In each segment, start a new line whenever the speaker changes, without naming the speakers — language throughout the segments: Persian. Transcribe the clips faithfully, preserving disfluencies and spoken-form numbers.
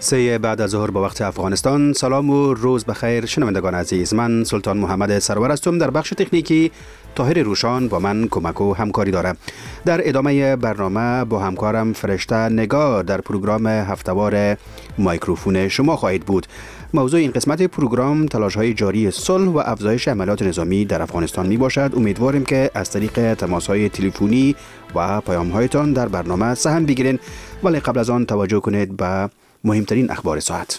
سه بعد از ظهر با وقت افغانستان. سلام و روز بخیر شنوندگان عزیز. من سلطان محمد سرور هستم. در بخش تکنیکی طاهر روشان با من کمک و همکاری داره. در ادامه برنامه با همکارم فرشته نگاه در پروگرام هفته‌وار مایکروفون شما خواهید بود. موضوع این قسمت پروگرام تلاش‌های جاری صلح و افزایش عملیات نظامی در افغانستان می باشد. امیدواریم که از طریق تماس‌های تلفنی و پیام‌هایتان در برنامه سهم بگیرین، ولی قبل از آن توجه کنید به مهمترین اخبار ساعت.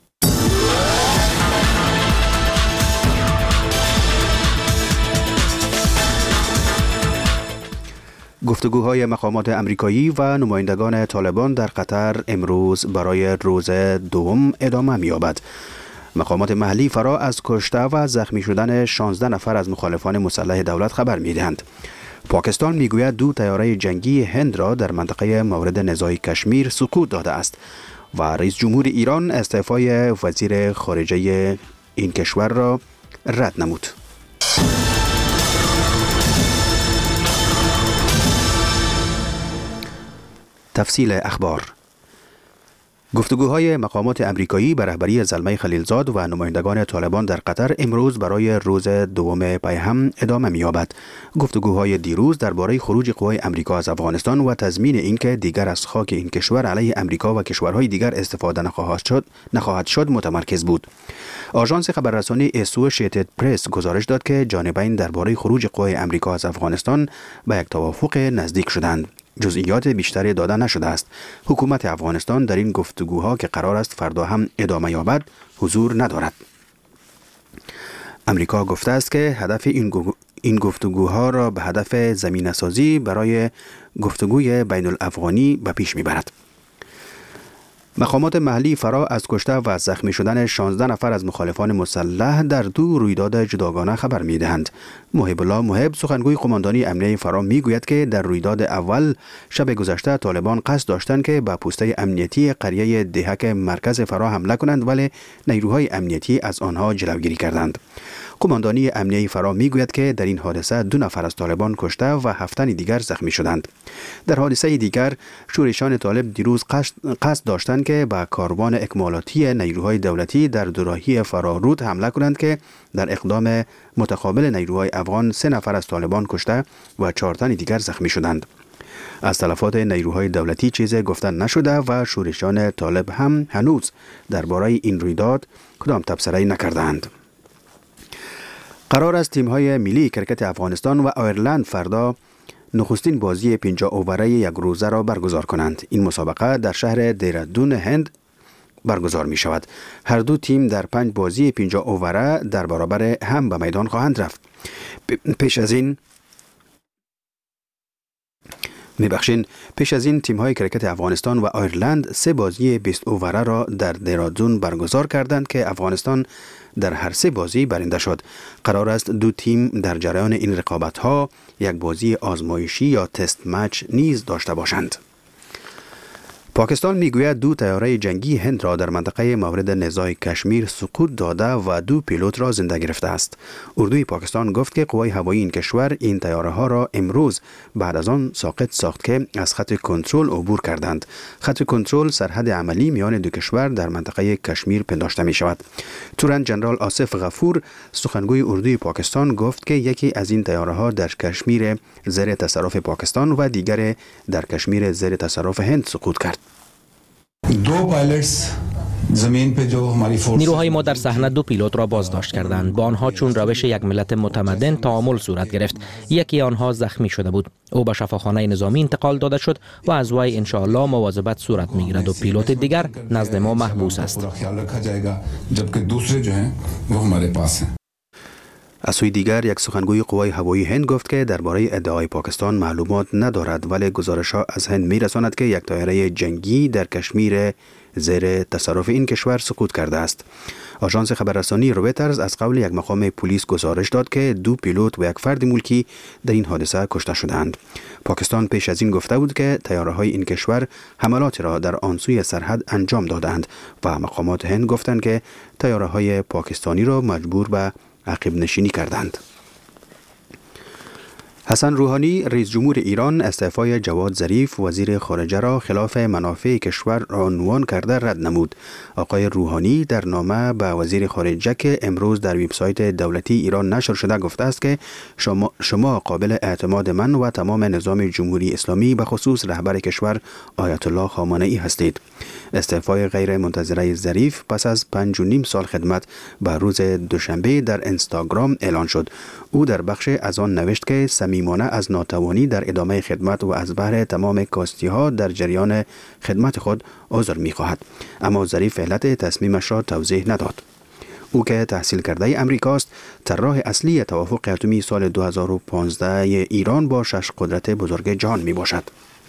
گفتگوهای مقامات امریکایی و نمایندگان طالبان در قطر امروز برای روز دوم ادامه می‌یابد. مقامات محلی فرا از کشته و زخمی شدن شانزده نفر از مخالفان مسلح دولت خبر می‌دهند. پاکستان میگوید دو طیاره جنگی هند را در منطقه مورد نزاع کشمیر سقوط داده است و رئیس جمهور ایران استعفای وزیر خارجه این کشور را رد نمود. تفصیل اخبار. گفتگوهای مقامات امریکایی به رهبری زلمه خلیلزاد و نمایندگان طالبان در قطر امروز برای روز دوم پی هم ادامه می‌یابد. گفتگوهای دیروز درباره خروج قوای امریکا از افغانستان و تضمین اینکه دیگر از خاک این کشور علیه امریکا و کشورهای دیگر استفاده نخواهد شد نخواهد شد متمرکز بود. آژانس خبررسانی اسوشیتد پرس گزارش داد که جانبین درباره خروج قوای امریکا از افغانستان به یک توافق نزدیک شدند. جزئیات بیشتری داده نشده است. حکومت افغانستان در این گفتگوها که قرار است فردا هم ادامه یابد حضور ندارد. امریکا گفته است که هدف این این گفتگوها را به هدف زمینه‌سازی برای گفتگوی بین الافغانی به پیش میبرد. مقامات محلی فرا از کشته و زخمی شدن شانزده نفر از مخالفان مسلح در دو رویداد جداگانه خبر می‌دهند. محب الله محب سخنگوی قماندانی امنیه فرا میگوید که در رویداد اول شب گذشته طالبان قصد داشتند که به پوسته امنیتی قریه دهک مرکز فرا حمله کنند، ولی نیروهای امنیتی از آنها جلوگیری کردند. قماندانی امنیه فرا میگوید که در این حادثه دو نفر از طالبان کشته و هفت دیگر زخمی شدند. در حادثه دیگر شورشان طالب دیروز قصد داشتند که به کاروان اکمالاتی نیروهای دولتی در دوراهی فرارود حمله کنند که در اقدام متقابل نیروهای افغان سه نفر از طالبان کشته و چهار تن دیگر زخمی شدند. از تلفات نیروهای دولتی چیزی گفته نشده و شورشان طالب هم هنوز درباره این رویداد کدام تبصره نکردند. قرار است تیم‌های ملی کرکت افغانستان و آیرلند فردا نخستین بازی پنجاه اووره یک روزه را برگزار کنند. این مسابقه در شهر دیرادون هند برگزار می شود. هر دو تیم در پنج بازی پنجاه اووره در برابر هم به میدان خواهند رفت. پیش از این میبخشین پیش از این تیم‌های کرکت افغانستان و آیرلند سه بازی بیست اووره را در دیرادون برگزار کردند که افغانستان در هر سه بازی برنده شد. قرار است دو تیم در جریان این رقابت‌ها یک بازی آزمایشی یا تست مچ نیز داشته باشند. پاکستان میگوید دو طیاره جنگی هند را در منطقه مورد نزاع کشمیر سقوط داده و دو پیلوت را زنده گرفته است. اردوی پاکستان گفت که قوای هوایی این کشور این طیاره ها را امروز بعد از آن ساقط ساخت که از خط کنترل عبور کردند. خط کنترل سرحد عملی میان دو کشور در منطقه کشمیر پنداشته می شود. تورن جنرال آصف غفور سخنگوی اردوی پاکستان گفت که یکی از این طیاره ها در کشمیر زیر تصرف پاکستان و دیگر در کشمیر زیر تصرف هند سقوط کرد.
دو پایلتس زمین पे जो हमारी फोर्स
نیروهای ما در صحنه دو پیلوت را بازداشت کردند. با آنها چون روش یک ملت متمدن تعامل صورت گرفت. یکی آنها زخمی شده بود. او به شفاخانه نظامی انتقال داده شد و از وی ان شاء الله مواظبت صورت میگیرد و پیلوت دیگر نزد ما محبوس است.
از سوی دیگر یک سخنگوی قوای هوایی هند گفت که درباره ادعای پاکستان معلومات ندارد، ولی گزارش‌ها از هند می‌رساند که یک طیاره جنگی در کشمیر زیر تصرف این کشور سقوط کرده است. آژانس خبررسانی رویترز از قول یک مقام پلیس گزارش داد که دو پیلوت و یک فرد ملکی در این حادثه کشته شدند. پاکستان پیش از این گفته بود که طیاره‌های این کشور حملات را در آن سوی سرحد انجام دادند و مقامات هند گفتند که طیاره‌های پاکستانی را مجبور به عقب نشینی کردند. حسن روحانی رئیس جمهور ایران استعفای جواد ظریف وزیر خارجه را خلاف منافع کشور عنوان کرده رد نمود. آقای روحانی در نامه به وزیر خارجه که امروز در وبسایت دولتی ایران نشر شده گفته است که شما, شما قابل اعتماد من و تمام نظام جمهوری اسلامی به خصوص رهبر کشور آیت الله خامنه ای هستید. استعفای غیر منتظره ظریف پس از پنج و نیم سال خدمت به روز دوشنبه در اینستاگرام اعلان شد. او در بخش از آن نوشت که صمیمانه از ناتوانی در ادامه خدمت و از بحر تمام کاستی ها در جریان خدمت خود عذر می خواهد. اما ظریف علت تصمیمش را توضیح نداد. او که تحصیل کرده امریکاست، طراح اصلی توافق اتمی سال دو هزار و پانزده ایران با شش قدرت بزرگ جهان می باشد.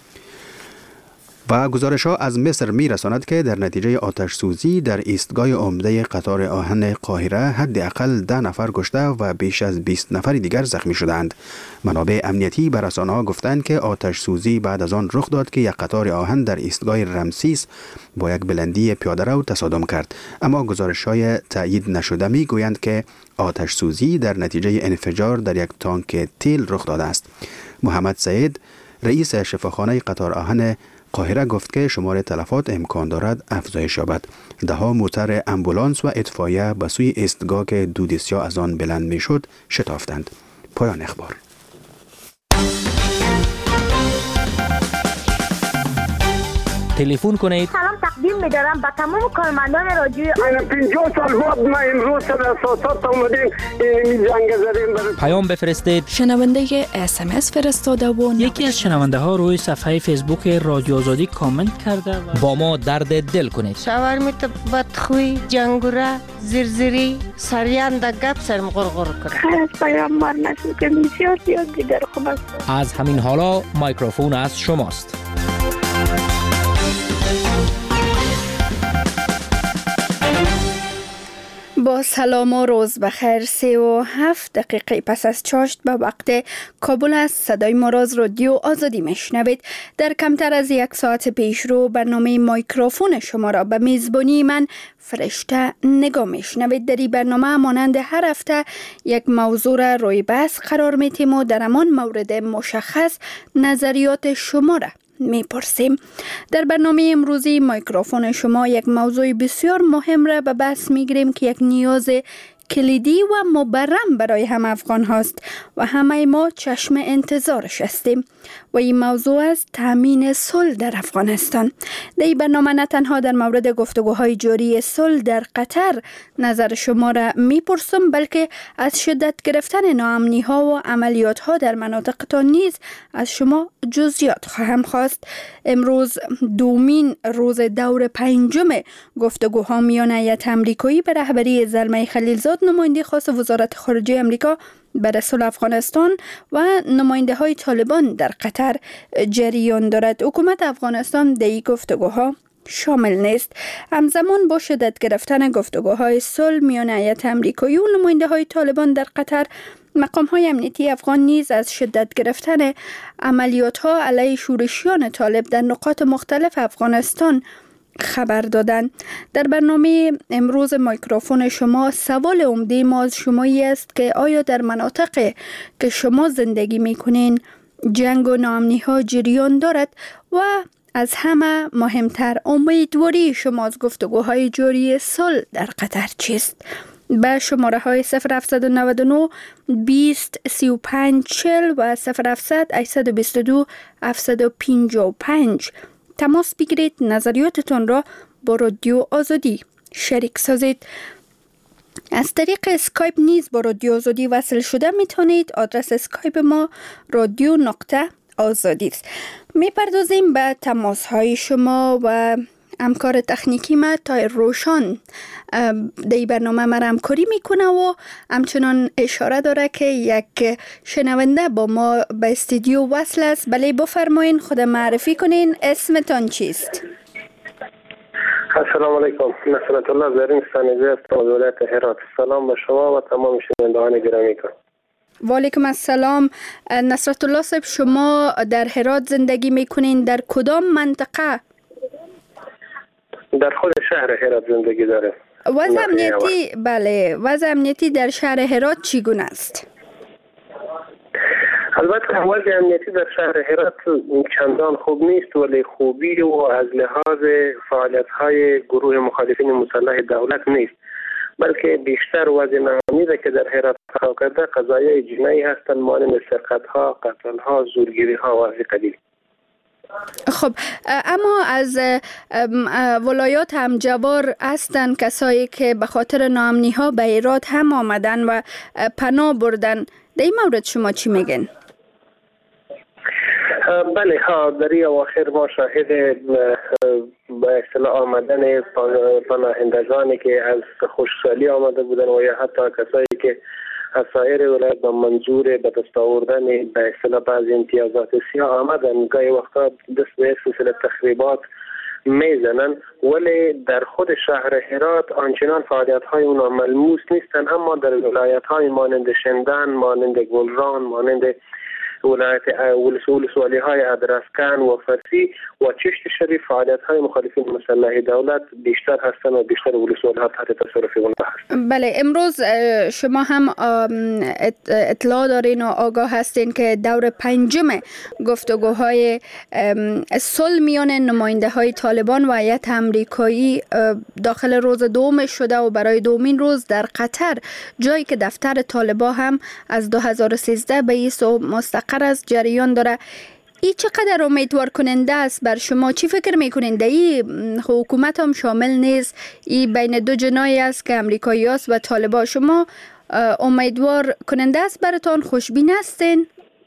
و گزارش ها از مصر می رساند که در نتیجه آتش سوزی در ایستگاه عمده قطار آهن قاهره حداقل ده نفر کشته و بیش از بیست نفر دیگر زخمی شدند. منابع امنیتی به رسانه ها گفتند که آتش سوزی بعد از آن رخ داد که یک قطار آهن در ایستگاه رمسیس با یک بلندی پیاده رو تصادم کرد. اما گزارش های تایید نشده می گویند که آتش سوزی در نتیجه انفجار در یک تانک تیل رخ داده است. محمد سعید رئیس شفاخانه قطار آهن قاهره گفت که شمار تلفات امکان دارد افزایش یابد. دهها موتر امبولانس و اطفایه به سوی ایستگاه که دود سیاه از آن بلند میشد شتافتند. پایان اخبار.
تلفن کنید.
سلام تقدیم می‌دارم به تمام کارمندان رادیو.
من پنجاه سال بعد ما امروز در اساسات اومدیم این جنگ زدیم برای
پیام بفرستید.
شنونده اس ام اس فرستاده و
یکی از شنونده ها روی صفحه فیسبوک رادیو آزادی کامنت کرده و
با ما درد دل کنید.
شاورمیت بدخوی جنگوره زرزری سریان در گپ سرم غرغر کنه.
خیلی از پیام مار نشد که بسیار زیاد دیگر خوب است.
از همین حالا مایکروفون از شماست.
با سلام و روز بخیر. سه و هفت دقیقه پس از چاشت به وقت کابل است. صدای ما را از رادیو آزادی میشنوید. در کمتر از یک ساعت پیش رو برنامه مایکروفون شما را به میزبانی من فرشته نگاه میشنوید. در این برنامه مانند هر هفته یک موضوع را روی بحث قرار میتیم و در همان مورد مشخص نظریات شما را میپرسیم. در برنامه امروزی مایکروفون شما یک موضوع بسیار مهم را به بحث میگیریم که یک نیاز کلیدی و مبرم برای همه افغان هاست و همه ما چشم انتظارش هستیم و این موضوع است تامین صلح در افغانستان. در این برنامه نه تنها در مورد گفتگوهای جاری صلح در قطر نظر شما را میپرسم، بلکه از شدت گرفتن ناامنی ها و عملیات ها در مناطق تا نیز از شما جزئیات خواهم خواست. امروز دومین روز دور پنجم گفتگوها میان هیئت آمریکایی به رهبری زلمه خلیلزاد، نماینده خاص وزارت خارجه آمریکا برای صلح افغانستان و نماینده های طالبان در قطر جریان دارد. حکومت افغانستان در این گفتگوها شامل نیست. همزمان با شدت گرفتن گفتگوهای صلح میان هیئت آمریکایی و نماینده های طالبان در قطر، مقام های امنیتی افغان نیز از شدت گرفتن عملیات ها علیه شورشیان طالب در نقاط مختلف افغانستان خبر دادن. در برنامه امروز مایکروفون شما سوال عمده ما از شمایی است که آیا در مناطق که شما زندگی میکنین جنگ و ناامنی ها جریان دارد و از همه مهمتر امیدواری شما از گفتگوهای جاری صلح در قطر چیست؟ به شماره های صفر هفت نه نه بیست سی و پنج چهل و صفر هفت هشت دو دو هفت پنج پنج تماس بگیرید. نظریاتتون را با رادیو آزادی شریک سازید. از طریق اسکایپ نیز با رادیو آزادی وصل شده میتونید. آدرس اسکایپ ما رادیو نقطه آزادی است. میپردازیم به تماس های شما و همکار تکنیکی ما تای روشان در برنامه ما همکاری میکنه و همچنان اشاره داره که یک شنونده با ما به استودیو وصل است. بله بفرمایین، خود معرفی کنین، اسمتان چیست؟
السلام علیکم. نصرت الله زرین سانیزی است از ولایت هرات. سلام به شما و تمام شنوندگان گرامی.
و علیکم السلام. نصرت الله صاحب، شما در هرات زندگی میکنین، در کدام منطقه؟
در خود شهر هرات زندگی داره.
وضع امنیتی بله وضع امنیتی در شهر هرات چگونه است؟
البته وضع امنیتی در شهر هرات چندان خوب نیست، ولی خوبی و از لحاظ فعالیت‌های گروه مخالفین مسلح دولت نیست، بلکه بیشتر وضع ناامیده که در هرات رخ کرده قضایای جنایی هستند، مانند سرقت‌ها، قتل‌ها، زورگیری‌ها و از قبیل.
خب اما از ولایات همجوار هستند کسایی که به خاطر ناامنی ها به هرات هم آمدن و پناه بردن. در این مورد شما چی میگن؟
بله ها، در این اواخر ما شاهد به اصطلاح آمدن پناهندگانی که از خوشحالی آمده بودن و یا حتی کسایی که از سایر ولایت با منظور به دست آوردن به اصطلاح بعضی امتیازات سیاه آمدن، گاهی وقتا دست به سلسله تخریبات میزنن، ولی در خود شهر هرات آنچنان فعالیت های اونا ملموس نیستن، اما در ولایت های مانند شندن، مانند گلران، مانند ولایت ولسوالی های ادرسکن و فرسی و چشت شریف فعالیت های مخالفین مسلح دولت بیشتر هستند و بیشتر ولسوالی ها تحت تصرف اونها هستند.
بله، امروز شما هم اطلاع دارین و آگاه هستین که دور پنجم گفتگوهای صلح میان نماینده های طالبان و هیئت امریکایی داخل روز دوم شده و برای دومین روز در قطر، جایی که دفتر طالبان هم از دو هزار و سیزده به این سو مستقر از جریان داره. این چقدر امیدوار کننده است بر شما؟ چی فکر میکنین؟ این حکومت هم شامل نیست، این بین دو جناحی است که امریکایی است و طالبان. شما امیدوار کننده است براتون؟ خوشبین هستین؟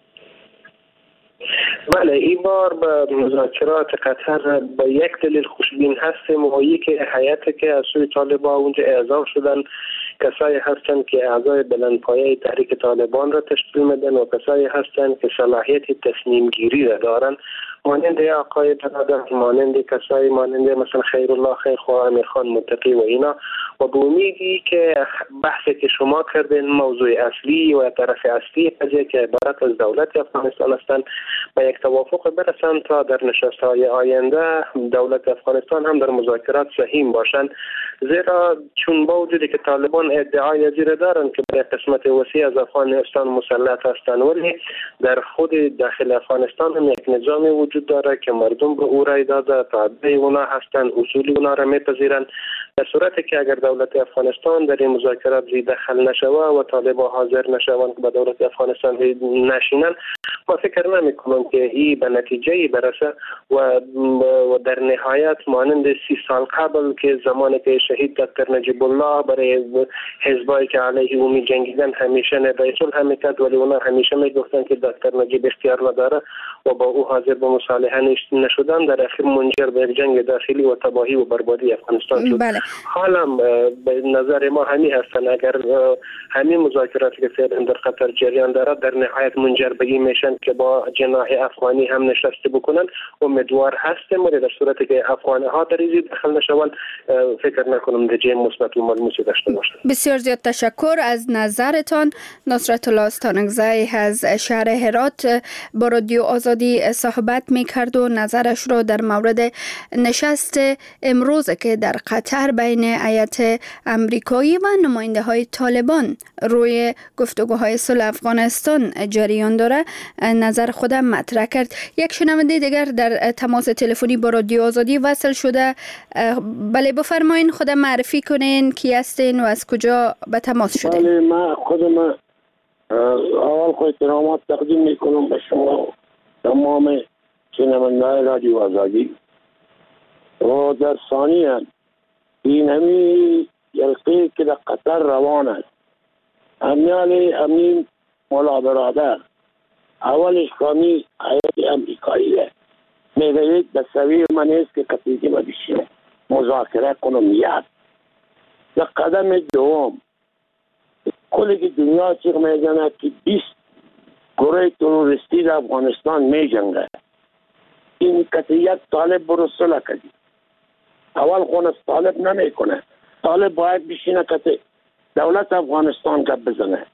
بله، این بار به مذاکرات قطر به یک دلیل خوشبین هستیم و یکی که هیئتی که از سوی طالبان اونجا اعزام شدن کسایی هستند که اعضای بلندپایه تحریک طالبان را تشکیل میدن و کسایی هستند که صلاحیت تصمیم گیری را دارند، مانند آقای برادر، مانند کسایی مانند مثلا خیرالله خیرخواه، امیر خان متقی و اینا، و به امیدی که بحثی که شما کردین موضوع اصلی و طرف اصلی قضیه که عبارت از دولت افغانستان هستند به یک توافق برسند تا در نشست‌های آینده دولت افغانستان هم در مذاکرات سهیم باشند، زیرا چون با وجودی که طالبان ادعای زیر دارند که به قسمت وسیع از افغانستان مسلط هستند، ولی در خود داخل افغانستان هم یک نظامی وجود داره که مردم به او رای داده، تابع اونا هستند، اصول اونا را میپذیرند. در صورتی که اگر دولت افغانستان در این مذاکرات دخل نشوه و طالبان حاضر نشوند که به دولت افغانستان نشینند، ما فکر نمی کنم که این به نتیجه برسه و و در نهایت مانند سی سال قبل که زمانی که شهید دکتر نجیب الله برای حزبایی که علیه او می جنگیدن همیشه ندای صلح میکرد، ولی اونا همیشه میگفتن که دکتر نجیب اختیار نداره و با او حاضر به مصالحه نشدن، در اخیر منجر به جنگ داخلی و تباهی و بربادی افغانستان شد.
بله.
حالا به نظر ما همین هستن، اگر همین مذاکراتی که فعلا در قطر جریان داره در نهایت منجر به این میشن که با جناح افغانی هم نشسته بکنن، امیدوار هستیم، ولی در صورتی که افغانی ها در این دخل نشون فکر نکنم نتیجه مثبت و ملموسی داشته باشند.
بسیار زیاد تشکر از نظرتان. نصرت الله استانکزی از شهر هرات با رادیو آزادی صحبت میکرد و نظرش را در مورد نشست امروز که در قطر بین هیئت امریکایی و نماینده های طالبان روی گفتگوهای صلح افغانستان جریان داره نظر خودم مطرح کرد. یک شنونده دیگر در تماس تلفنی با رادیو آزادی وصل شده. بله بفرمایین، خودم معرفی کنین، کی هستین و از کجا به تماس شدین؟
بله، من خودم اول خود احترامات تقدیم میکنم به شما تمام شنونده‌های رادیو آزادی و در ثانیاً این همی جلسه که در قطر روان است، امیال همین مولا برادر اولش کامی هیئت امریکایی ده می‌دهید به سوی من است که قطعی ما بشیم مذاکره کنم. یاد در قدم دوم کلی که دنیا چیغ میزنه که بیست گروه تروریستی در افغانستان میجنگه، این قطعیت طالب برو صلح کردی. اول خون از طالب نمیکنه، طالب باید بشینه که دولت افغانستان گپ بزنه.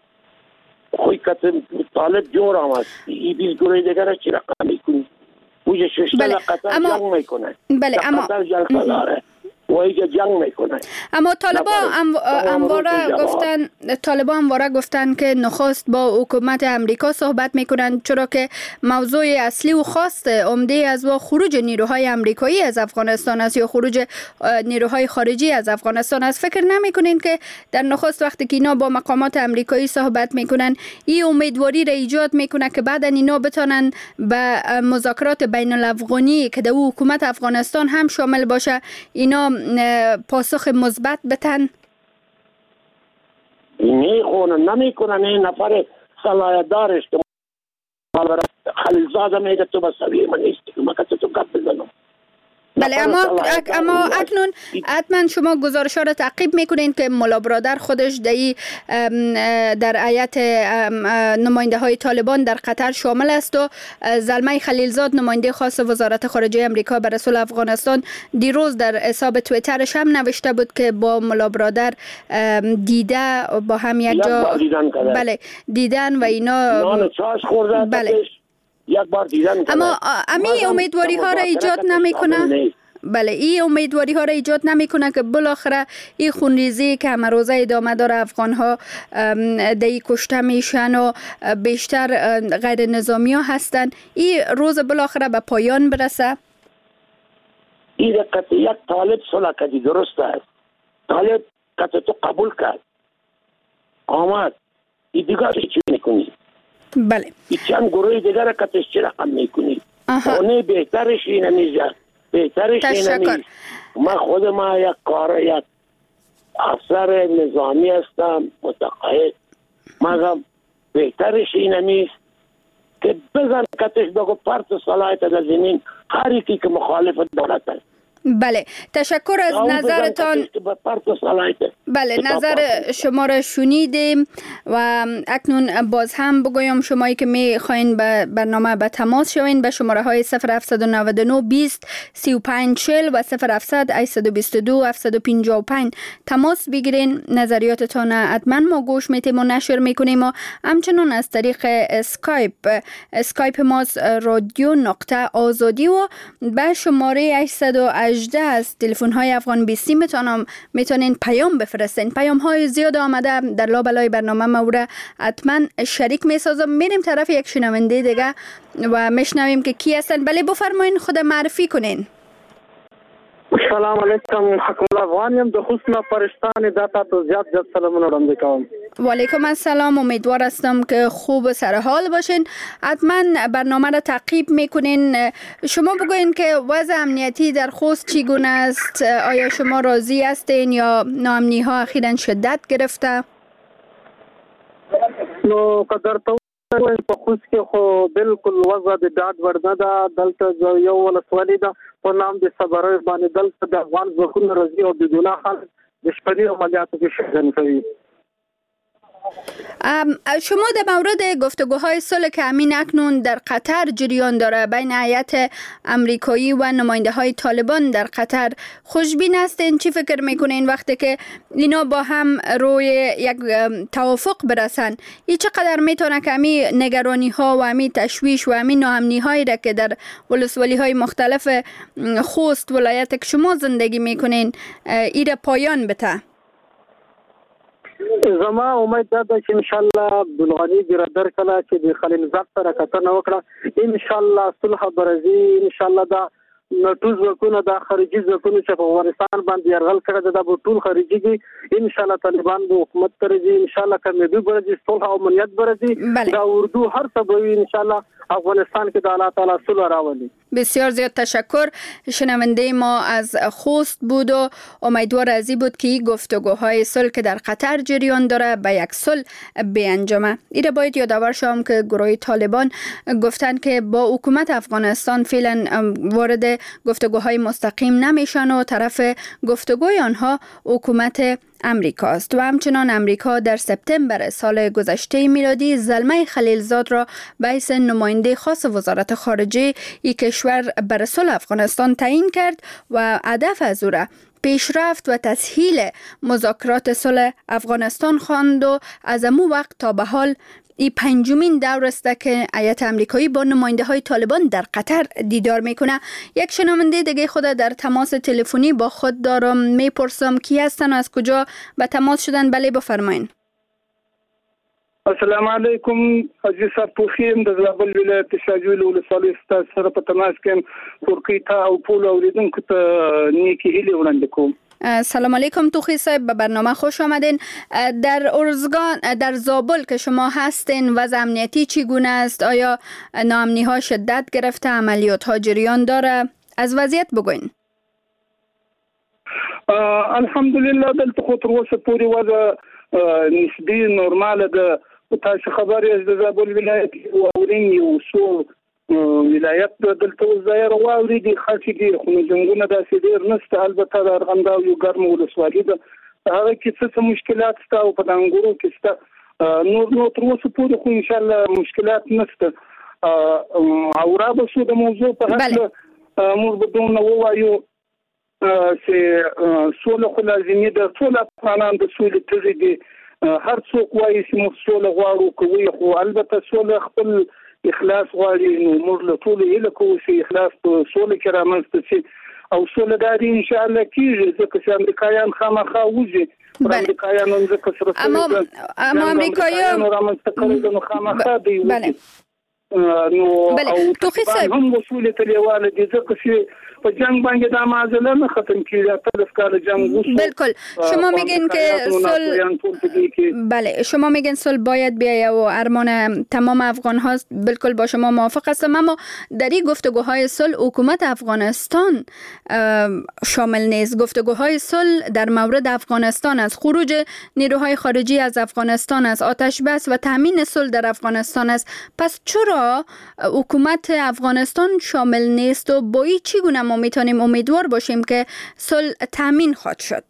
خوی که طالب جور آمد این بیست گروه دیگر چی رقم میکنی؟ اوجه ششته
بله.
قطر
اما...
جنگ میکنه.
بله اما
قطر جلسه داره. و اینجا جنگ میکنه.
اما طالبان همواره گفتن طالبان همواره گفتن که نخست با حکومت امریکا صحبت میکنن، چرا که موضوع اصلی و خاص عمده از و خروج نیروهای امریکایی از افغانستان است یا خروج نیروهای خارجی از افغانستان است. فکر نمیکنین که در نخست وقتی که اینا با مقامات امریکایی صحبت میکنن این امیدواری را ایجاد میکنه که بعدا اینا بتونن به مذاکرات بین الافغانی که در حکومت افغانستان هم شامل باشه اینا پاسخ مثبت بتن؟
نه خونه نمیکنن. این نفر صلاحیت دارش که خلیلزاده میگه تو به سویه من نیستی که من که تو گپ بزنم.
بله اما اما اکنون حتما شما گزارش ها را تعقیب میکنین که ملا برادر خودش در در هیئت نماینده های طالبان در قطر شامل است و زلمه خلیلزاد نماینده خاص وزارت خارجه امریکا به رسول افغانستان دیروز در حساب توییترش هم نوشته بود که با ملا برادر دیده با هم یک جا بله دیدن و اینا
نان چاش خورده
بله
یک بار دیدن.
اما امی امیدواری ها را ایجاد نمیکنه. بله این امیدواری ها را ایجاد نمیکنه که بالاخره این خونریزی که همه روزه ادامه داره افغان ها دی کشته میشن و بیشتر غیر نظامی ها هستن، این روز بالاخره به پایان برسه.
این دقیقه یک طالب صلح کردی درست است. طالب که تو قبول کرد آمد این دیگر چی میکنی؟
بله
این چند گروه دیگر کتش چی رقم میکنی؟ اونه بهترش اینه میزد بهترش اینه میز. من خود ما یک کار یک افسر نظامی هستم متقاعد، مگم بهترش اینه میز که بزن کتش بگو پرت صلاحیت در زمین هر یکی که مخالف دولت است.
بله تشکر از نظرتان. بله نظر شما را شنیدیم و اکنون باز هم بگویم شمایی که می خواین به برنامه به تماس شوین به شماره های صفر هفت نه نه بیست سی و پنج چهل و صفر هفت صفر هشت دو دو هفت پنج پنج تماس بگیرین. نظریاتتان حتما ما گوش میتیم و نشر میکنیم و همچنان از طریق اسکایپ اسکایپ ما رادیو نقطه آزادی و به شماره هشتصد و هجده از تلفن های افغان بیستی میتونم میتونین پیام بفرستین. پیام های زیاد آمده در لابلای برنامه مورا حتما شریک میسازم. میریم طرف یک شنونده دیگه و میشنویم که کی هستن. بله بفرمایین خود معرفی کنین.
سلام علیکم، حکم الله افغانیم د حسن فرشتان داتا تو زیاد زیاد سلامونه وړاندې کوم.
و علیکم السلام، امیدوار هستم که خوب سر حال باشین. حتما برنامه را تعقیب میکنین. شما بگوین که وضع امنیتی در خوست چگونه است؟ آیا شما راضی هستین یا ناامنی ها اخیراً شدت گرفته؟
نو قدر تو په خوست کې خو بالکل وضع د ډاډ وړ نه ده. دلته یو ولسوالي ده په نام د صبرای باندې دلته د افغان ځواکونو راځي او د ګناه خلک د شپني عملیاتو کې شهیدان کوي.
شما در مورد گفتگوهای صلح که همین اکنون در قطر جریان داره بین هیئت امریکایی و نماینده های طالبان در قطر خوشبین هستین؟ چی فکر میکنین وقتی که اینا با هم روی یک توافق برسن؟ این چقدر میتونه که همین نگرانی ها و همین تشویش و همین ناامنی هایی را که در ولسوالی های مختلف خوست ولایت که شما زندگی میکنین ایره پایان بده؟
زما امید ده چې ان شاء الله عبدالغنی برادر کله چې د خلیلزاد سره کتنه وکړه ان شاء الله صلح برازي ان شاء الله دا نټوز وکونه دا خارجي ځکونه چې په افغانستان باندې يرغل کړی دا به ټول خارجي دي. ان شاء الله طالبان به حکومت کوي ان شاء الله کامیابی برازي صلح او امنیت برازي دا اردو هر څه به ان شاء الله افغانستان کې د الله تعالی صلح راولي.
بسیار زیاد تشکر. شنونده ما از خوست بود و امیدوار ازی بود که این گفتگوهای صلح که در قطر جریان داره به یک صلح بیانجامه. ایره باید یادآور شوم که گروه طالبان گفتن که با حکومت افغانستان فعلا وارد گفتگوهای مستقیم نمیشن و طرف گفتگوی آنها حکومت امریکاست و همچنان امریکا در سپتامبر سال گذشته میلادی زلمه خلیلزاد را به حیث نماینده خاص وزارت خارجه ای کشور بر صلح افغانستان تعیین کرد و هدف از او را پیشرفت و تسهیل مذاکرات صلح افغانستان خواند و از امو وقت تا به حال این پنجمین دور است که هیئت آمریکایی با نماینده های طالبان در قطر دیدار میکنه. یک شنونده دیگه خود در تماس تلفنی با خود دارم، میپرسم کی هستن و از کجا به تماس شدن؟ بله بفرمایید.
السلام علیکم، عزیز صاحب توخیم د زابل ولایت شاجوی ولسوالۍ ستاسو سره په تماس کې ترکی ته او ټول اوریدونکو ته نیکی هیلې وړاندې کوم.
سلام علیکم توخی صاحب، به برنامه خوش آمدین. در ارزگان در زابل که شما هستین وضع امنیتی چگونه است؟ آیا ناامنی ها شدت گرفته، عملیات ها جریان داره؟ از وضعیت بگوین.
الحمدلله دلته خو تر اوسه پورې وضع نسبی نورماله ده. تاسو خبر یې د زابل ولایت اورین یو څو ولایت دلته ځای راوړي دي خاصې دي خو جنګونه داسې ډېر نشته. البته د ارغنداو یو ګرم ولسوالي ده، هغه کې څه مشکلات شته او په دانګورو کې شته. نور نو تر اوسه پورې خو ان شاء الله مشکلات نشته. او را به شو د موضوع په هکله موږ به دومره ووایو چې سوله خو لازمي ده. ټول افغانان د سولې تږي دي. هر څوک وایي چې موږ سوله غواړو، کوي خو البته سوله خپل اخلاص غواړي. نو موږ له ټولو هیله کوو چې اخلاص په سوله کې رامنځته شي او سوله داري ان شاء الله کېږي، ځکه چې امریکایان خامخا وځي. امریکایانو ځکه سره
اما اما امریکایان
رامنځته کړي نو خامخا دی وځي. نو
بله توخی صاحب
هم وصول ته لیواله دي ځکه چې په جنگ باندې دا معادله نه ختم کیږي. تلف کال جنگ وشو.
بالکل شما میگین که صلح بله شما میگین صلح باید بیاید و ارمان تمام افغان هاست. بالکل با شما موافق هستم، اما در این گفتگوهای صلح حکومت افغانستان شامل نیست. گفتگوهای صلح در مورد افغانستان است، خروج نیروهای خارجی از افغانستان است، آتش بس و تامین صلح در افغانستان است. پس چرا حکومت افغانستان شامل نیست و با این چگونه ما میتونیم امیدوار باشیم که صلح تامین خواهد شد؟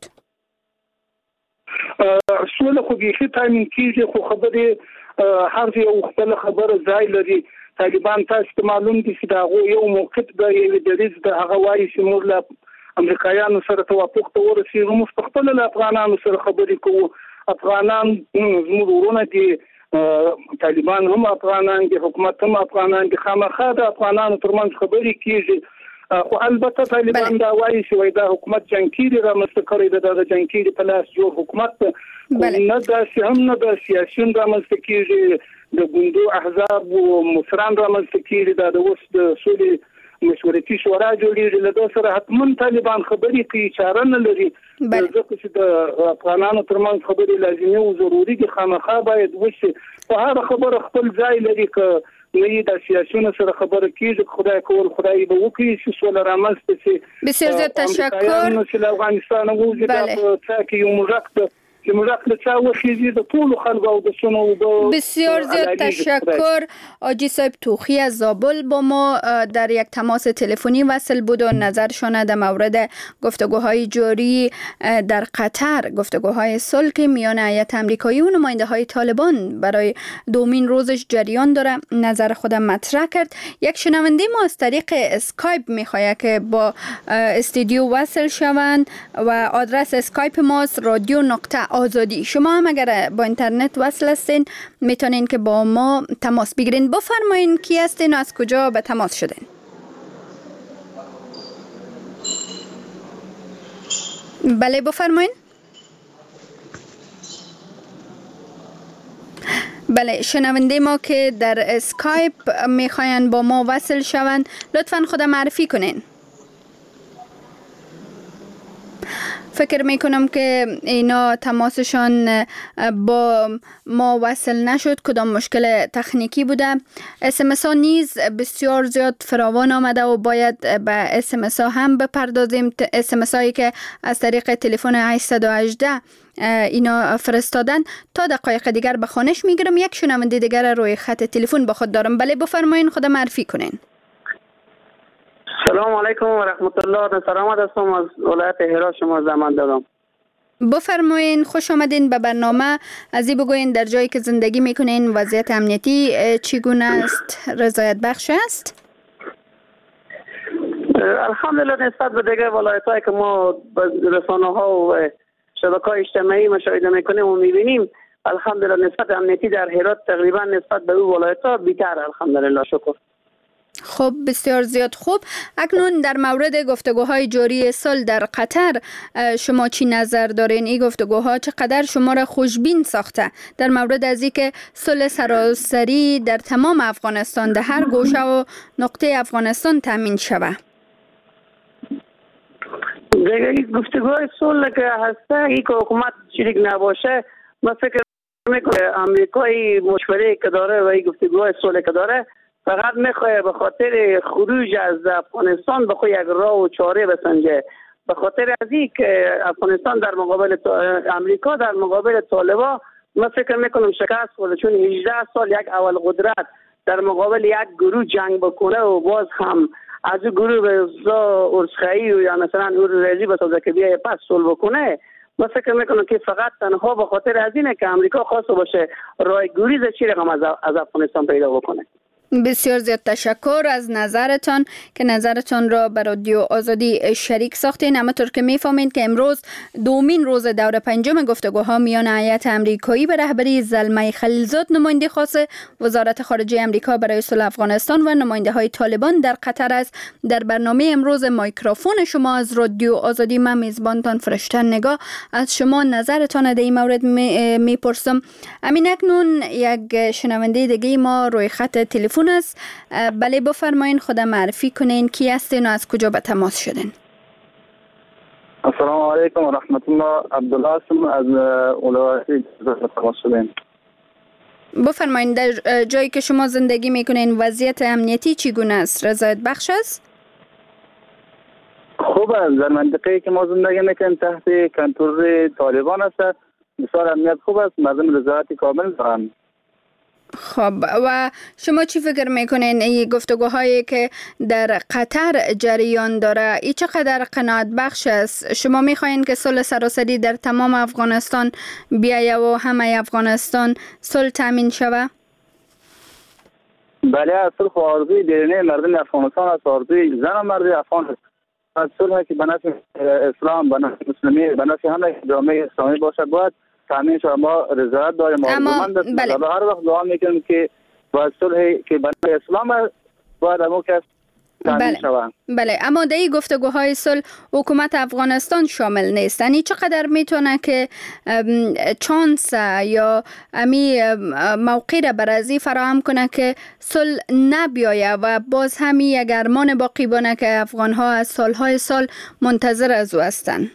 صلح خو بیخي تامین کیږي، خو خبره هر یو خپل خبره ځای لري. طالبان تاسو ته معلوم دي چې دا یو موقف د یو دریز د هغه وایي چې موږ له امریکایانو سره توافق ته ورسېږو، موږ په خپل له افغانانو سره خبرې کوو. افغانان زموږ ورونه دي، طالبان هم افغانان دي، حکومت هم افغانان دي. خامخا د افغانانو ترمنځ خبرې کیږي. خو البته طالبان دا وایي چې وای دا حکومت جنگیری رامنځته کړی ده، دا جنگیری په لاس جوړ حکومت ده. نه داسې هم نه د سیاسيون رامنځته کیږي، د ګوندو احزاب او مشران رامنځته کیږي. دا د اوس د سولې مشورتي شورا جوړیږي. له دوی سره حتما طالبان خبرې کوي، چاره نه لري. ځکه چې د افغانانو ترمنځ خبرې لازمي او ضروري دي، خامخا باید وشي. په هر خبره خپل ځای لري که نه د سیاسيونو سره خبره کیږي. خدای کول خدای به وکړي چې سوله رامنځته شي.
بسیار زیات تشکر.
نو چې افغانستان وځي دا په څا کې یو مزق چې مزق له چا وخیږي د ټول خلکو او د شنو د
بسیار زیاد تشکر. آجی صاحب توخی از زابل با ما در یک تماس تلفنی وصل بود و نظرشان در مورد گفتگوهای جاری در قطر، گفتگوهای صلح که میان هیئت آمریکایی و نماینده های طالبان برای دومین روزش جریان داره نظر خودم مطرح کرد. یک شنونده ما از طریق اسکایپ میخواد که با استودیو وصل شوند و آدرس اسکایپ ماست رادیو نقطه آزادی. شما هم اگر با اینترنت وصل هستین میتونین که با ما تماس بگیرین. بفرمایین کی هستین و از کجا به تماس شدین؟ بله بفرمایین. بله شنونده ما که در اسکایپ میخواین با ما وصل شوند لطفاً خود معرفی کنین. فکر میکنم که اینا تماسشان با ما وصل نشد، کدام مشکل تکنیکی بوده. اس ام اس ها نیز بسیار زیاد فراوان آمده و باید به اس ام اس ها هم بپردازیم. اس ام اس هایی که از طریق تلفن هشت یک هشت اینا فرستادن. تا دقایق دیگر به خوانش میگیرم. یک شنونده دیگر روی خط تلفن با خود دارم. بله بفرمایین، خود معرفی کنین.
سلام علیکم و رحمت الله. سلامت هستم، از ولایت هرات شما زمان دارم.
بفرمایین، خوش آمدین به برنامه. از این بگوین در جایی که زندگی میکنین وضعیت امنیتی چگونه است؟ رضایت بخش است؟
الحمدلله نسبت به دیگه ولایت هایی که ما رسانه ها و شبکه های اجتماعی مشاهده میکنیم و میبینیم الحمدلله نسبت امنیتی در هرات تقریبا نسبت به او ولایت‌ها بیشتر الحمدلله شکر.
خب بسیار زیاد خوب. اکنون در مورد گفتگوهای جاری صلح در قطر شما چی نظر دارین؟ این گفتگوها چقدر شما را خوشبین ساخته در مورد از اینکه صلح سراسری در تمام افغانستان در هر گوشه و نقطه افغانستان تامین شود؟
دیگه گفتگوهای صلح که هسته این که حکومت شریک نباشه، من فکر میکنم امریکایی مشوره که داره و این گفتگوهای صلح که داره فقط میخواه به خاطر خروج از افغانستان به خود یک راه و چاره بسنجه، به خاطر از این که افغانستان در مقابل امریکا در مقابل طالبا من فکر میکنم شکست خورده، چون هجده سال یک اول قدرت در مقابل یک گروه جنگ بکنه و باز هم از اون گروه به ارسخایی و یا مثلا اون رژی بسازه که بیای پس صلح بکنه. من فکر میکنم که فقط تنها به خاطر از اینه که امریکا خواسته باشه راه گریز چی رقم از از افغانستان پیدا بکنه.
بسیار زیاد تشکر از نظرتان که نظرتان را بر رادیو آزادی شریک ساختین. همانطور که میفهمید که امروز دومین روز دور پنجم گفتگوها میان هیئت امریکایی به رهبری زلمه خلیلزاد نماینده خاص وزارت خارجه امریکا برای صلح افغانستان و نماینده های طالبان در قطر است. در برنامه امروز مایکروفون شما از رادیو آزادی من میزبانتان فرشته نگاه از شما نظرتان در این مورد میپرسم. امین اکنون یک شنونده دیگه ما روی خط تلفن است. بله بفرمایین، خود معرفی کنین، کی هستین و از کجا به تماس شدین؟
السلام علیکم و رحمت الله. عبدالله هستم از ولایت به تماس شدین.
بفرمایین در جایی که شما زندگی میکنین وضعیت امنیتی چگونه است؟ رضایت بخش است؟
خوب است. در منطقه‌ای که ما زندگی میکنیم تحت کنترل طالبان است. بسیار امنیت خوب است. مردم رضایت کامل دارند.
خب و شما چی فکر میکنین این گفتگوهایی که در قطر جریان داره این چقدر قناعت بخش است؟ شما میخواین که صلح سراسری در تمام افغانستان بیایه و همه افغانستان صلح تامین شوه؟
بله، صلح آرزوی دیرینه مردم افغانستان است، آرزوی زن و مرد افغان است. صلح که به نفع اسلام، به نفع مسلمین، به نفع همه جامعه اسلامی باشد باید تامین شد. ما رضایت داریم.
اما
بله هر وقت دعا میکنیم که با صلحی که به نفع اسلام باید همون کس تامین
بله.
شود.
بله اما در این گفتگوهای صلح حکومت افغانستان شامل نیست. یعنی چقدر میتونه که چانس یا امی موقع را بر ازی فراهم کنه که صلح نبیایه و باز همی یک ارمان باقی بانه که افغان ها از سالهای سال منتظر از او هستند؟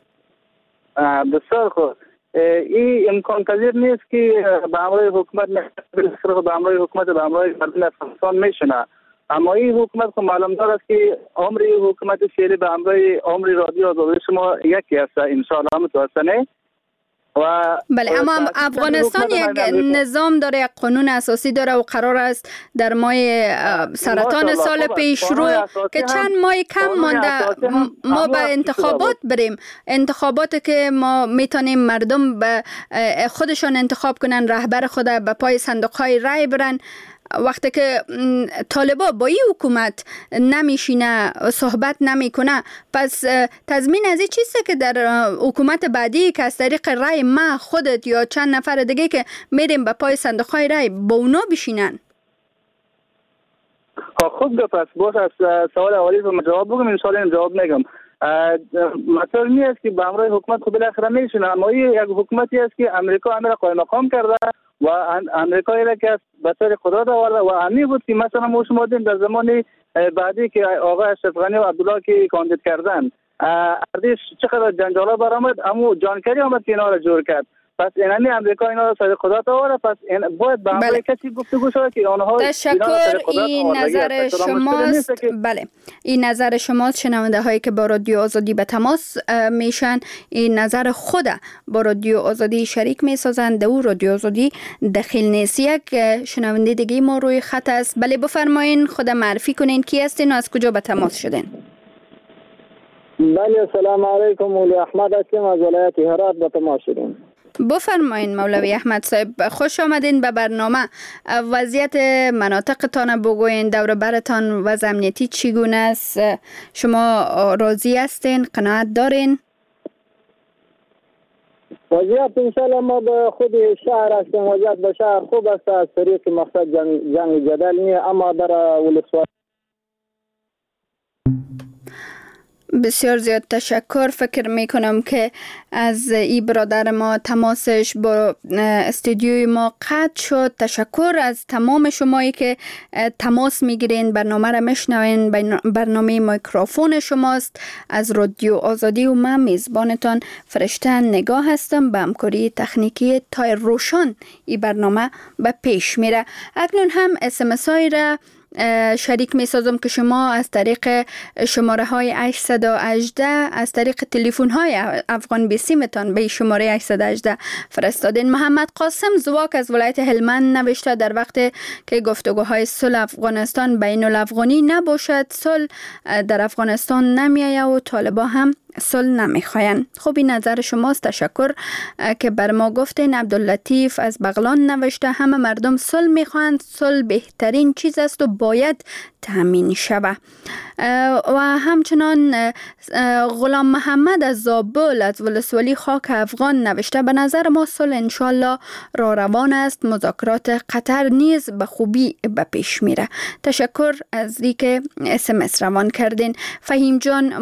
بسیار خوب. این امکان پذیر نیست که به همراه حکومت صرف به همراه حکومت به همراه مردم افغانستان میشنه. اما این حکومت خب معلوم دار است که عمر حکومت فعلی به همراه عمر رادیو آزادی شما یکی است ان شاء الله متوسطه. و
بله اما افغانستان یک نظام داره، یک قانون اساسی داره و قرار است در ماه سرطان سال پیش رو که چند ماه کم مانده ما به انتخابات بریم، انتخاباتی که ما میتونیم مردم به خودشان انتخاب کنن، رهبر خود به پای صندوق های رای برن. وقتی که طالبا با این حکومت نمیشینه، صحبت نمیکنه، پس تضمین از این چیزه که در حکومت بعدی که از طریق رای ما خودت یا چند نفر دیگه که میریم به پای صندوق های رای با اونا بشینن؟
خب پس باز از سوال اولی رو جواب بگم، ان شاء الله جواب میگم. مطلب نیست که به همراه حکومت خود بالاخره میشینه، اما این یک حکومتی است که امریکا امر قائم مقام کرده و امریکا اینا که به سر قدرت آورده و همین بود که مثلا ما شما دیدیم در زمان بعدی که آقای اشرف غنی و عبدالله که کاندید کردن اردیش چقدر جنجالا برآمد، اما جانکاری آمد که اینا را جور کرد. پس اینانی امریکا اینا را سر قدرت آورده، پس این باید به همراه کسی گفتگو شود که آنها
تشکر. این نظر شماست. بله این نظر شماست. شنونده هایی که با رادیو آزادی به تماس میشن این نظر خود با رادیو آزادی شریک میسازند. او رادیو آزادی دخیل نیست. یک شنونده دیگه ما روی خط است. بله بفرمایین، خود معرفی کنین، کی هستین و از کجا به تماس شدین؟
بله السلام علیکم. مولی احمد هستیم از ولایت هرات به تماس شدیم.
بفرمایین مولوی احمد صاحب، خوش آمدین به برنامه. وضعیت مناطقتان بگوین، دور برتان وضع امنیتی چگونه است؟ شما راضی هستین؟ قناعت دارین؟
وضعیت انشاءالله ما به خود شهر هستیم. وضعیت به شهر خوب است. از طریق مقصد جنگ, جنگ جدل نیست، اما در ولسوالی.
بسیار زیاد تشکر. فکر می کنم که از این برادر ما تماسش با استودیوی ما قطع شد. تشکر از تمام شمایی که تماس می گیرین، برنامه را میشنوین. برنامه میکروفون شماست از رادیو آزادی و من میزبانتان فرشته نگاه هستم. به همکاری تکنیکی تای روشن این برنامه به پیش میره. اکنون هم اس ام اس های را شریک می سازم که شما از طریق شماره های هشتصد و هجده از طریق تلفن های افغان بیسی متان به شماره هشتصد و هجده فرستادین. محمد قاسم زواک از ولایت هلمند نوشته در وقت که گفتگوهای صلح افغانستان بین الافغانی نباشد، صلح در افغانستان نمیآید و طالبان هم صلح نمیخواین. خب این نظر شماست. تشکر که بر ما گفتین. عبداللطیف از بغلان نوشته همه مردم صلح میخواهند، صلح بهترین چیز است و باید تامین شود. و همچنان غلام محمد از زابل از ولسوالی خاک افغان نوشته به نظر ما صلح انشالله را روان است، مذاکرات قطر نیز به خوبی به پیش میره. تشکر از اینکه اس ام اس روان کردین. فهیم جان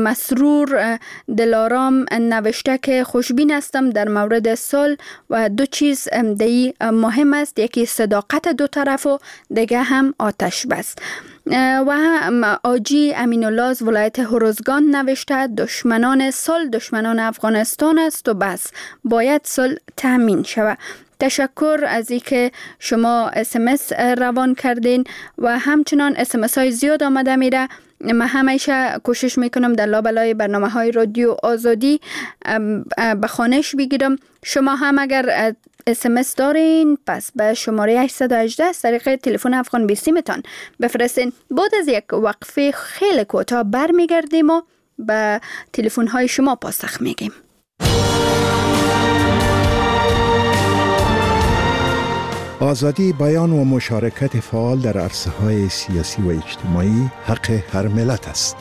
مسرور دلارام نوشته که خوشبین هستم در مورد صلح و دو چیز دی مهم است، یکی صداقت دو طرف و دیگه هم آتش بس. و هم آجی امین الله از ولایت هرزگان نوشته دشمنان صلح دشمنان افغانستان است و بس باید صلح تامین شود. تشکر از اینکه شما اس ام اس روان کردین و همچنان اس ام اس های زیاد آمده میره. من همیشه کوشش میکنم در لابلای برنامه های رادیو آزادی به خوانش بگیرم. شما هم اگر اس ام اس دارین پس به شماره هشتصد و هجده از طریق تلفن افغان بیسی متان بفرستین. بعد از یک وقفه خیلی کوتاه برمیگردیم و به تلفن های شما پاسخ میگیم.
آزادی بیان و مشارکت فعال در عرصه‌های سیاسی و اجتماعی حق هر ملت است.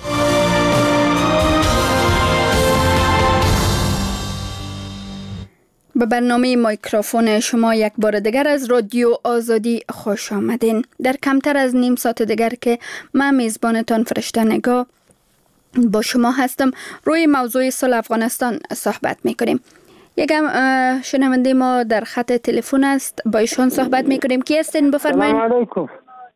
به برنامه میکروفون شما یک بار دیگر از رادیو آزادی خوش آمدین. در کمتر از نیم ساعت دیگر که من میزبانتان فرشته نگاه با شما هستم، روی موضوع صلح افغانستان صحبت میکنیم. یکم شنونده ما در خط تلفن است، با ایشون صحبت میکنیم. کی هستین؟ بفرمایید.
سلام علیکم.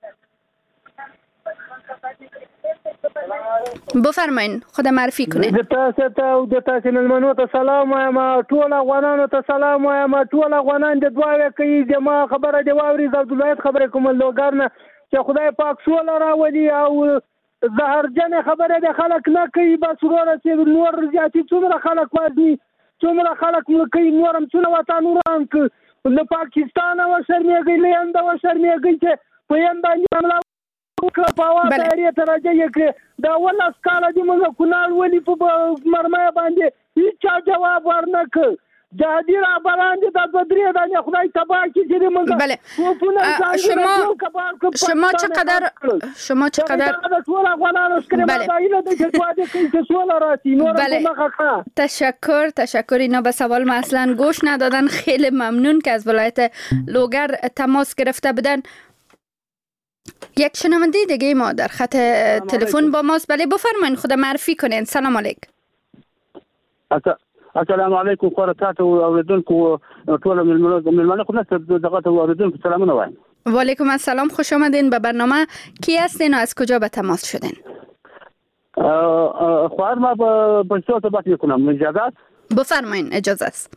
بفرمایید، خود معرفی کنین.
د تاسو ته او د تاسو ملمنو ته سلام وایم، ټول افغانانو ته سلام وایم. ټول افغانان د دعا کوي چې ما خبره دی واوري. عبدالله خبره کوم لوګر نه چې خدای پاک سوله راولي او زهرجن خبره د خلک نه کوي. بس ورور چې نور زیاتی څومره خلک وازني، څومره خلک ملکي نورم څونه وطن وران ک له پاکستان او شرمېږي له اند او شرمېږي چې په یم باندې حمله وکړه په واده لري ترجه یې دا ول اسکاله دي موږ کونال ولي په مرمه باندې هیڅ جواب ورنکړ. جهادی را باندې د بدرې د خدای تبا کی چې موږ
بله شما شما چقدر شما چقدر بله تشکر تشکر. اینا به سوال ما اصلا گوش ندادن. خیلی ممنون که از ولایت لوگر تماس گرفته بودن. یک شنونده دیگه ما در خط تلفن با ماست. بله بفرمایید، خدا معرفی کنین. سلام علیکم.
السلام علیکم خورتات او اوریدونکو ټول ملمنو خو نست دغه اوریدونکو سلامونه وایم.
و علیکم السلام، خوش آمدین به برنامه. کی هستین و از کجا به تماس شدین؟
خواهر ما به صوت صحبت میکنم، اجازه؟
بفرمایید، اجازه است.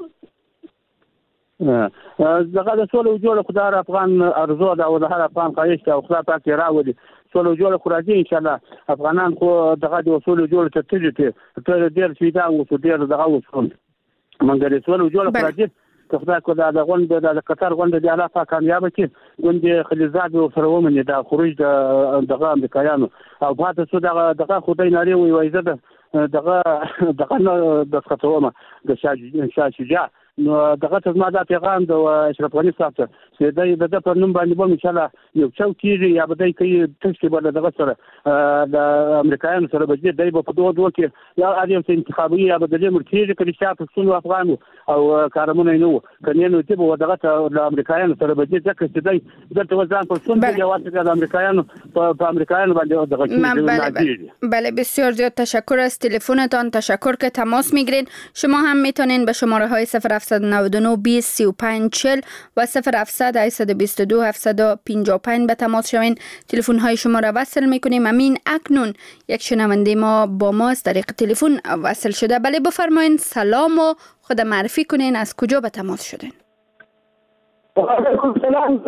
دغه د سولې جوړ خدای افغان ارزو دا او د هر افغان خواهش او خدای پاک راوړي سولې جوړ خو راځي ان شاء الله. افغانان خو دغه د سولې جوړ ته تیږي ته ډېر سیدا او ډېر دغه وسول مونږ د سولې جوړ خو راځي ته خدای کو دا د غونډه د قطر غونډه د علاقه کامیاب کی غونډه خلیزاد او سره ومني دا خروج د دغه امریکایانو او بعد څه دغه دغه خدای ناری وي وایزه دغه دغه د خطومه د شاه شجاع نو دغه ته ما دا پیغام د اشرف غنی صاحب چې د د په نوم باندې به ان شاء الله یو څو کیږي یا به دای کوي تشکیل به دغه سره د امریکایانو سره به دې په دوه دوه کې یا اړین انتخابي یا به د مرکزي کلی شاته ټول افغان او کارمونه نه کني نو چې به دغه د امریکایانو سره به دې ځکه چې دای دلته وزن په څون کې جواب د امریکایانو په امریکایانو باندې دغه
بله بله بسیار زیاد تشکر از تلفنتان. تشکر که تماس میگیرین. شما هم میتونین به شماره های صفر هفت نه نه بیست سی و پنج چهل و صفر هفت هشت دو دو هفت پنج پنج به تماس شوین. تلفن های شما را وصل میکنیم. امین اکنون یک شنونده ما با ما از طریق تلفن وصل شده. بله بفرمایین. سلام و خود معرفی کنین. از کجا به تماس شدین؟
وعلیکم سلام.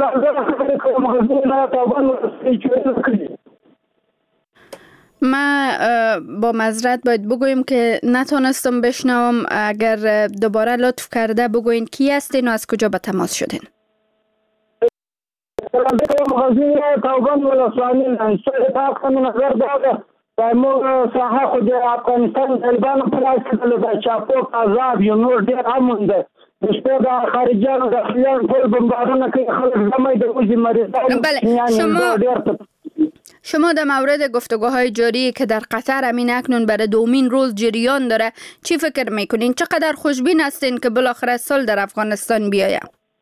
ما با معذرت باید بگویم که نتونستم بشنوم. اگر دوباره لطف کرده بگوین کی هستین و از کجا به تماس شدین؟
غزنی توبان ولسوالۍ انشاء پاک من نظر داده در موقع ساحه خود افغانستان طالبان په لاس کې د چاپوک عذاب یو نور ډېر امن ده. شپه د خارجيانو داخليان ټول بمبارونه کوي. خلک زمای د وځي مریضان.
بله شما شما در مورد گفتگوهای جاری که در قطر همین اکنون برای دومین روز جریان داره چی فکر میکنین؟ چقدر خوشبین هستین که بالاخره صلح در افغانستان بیایه؟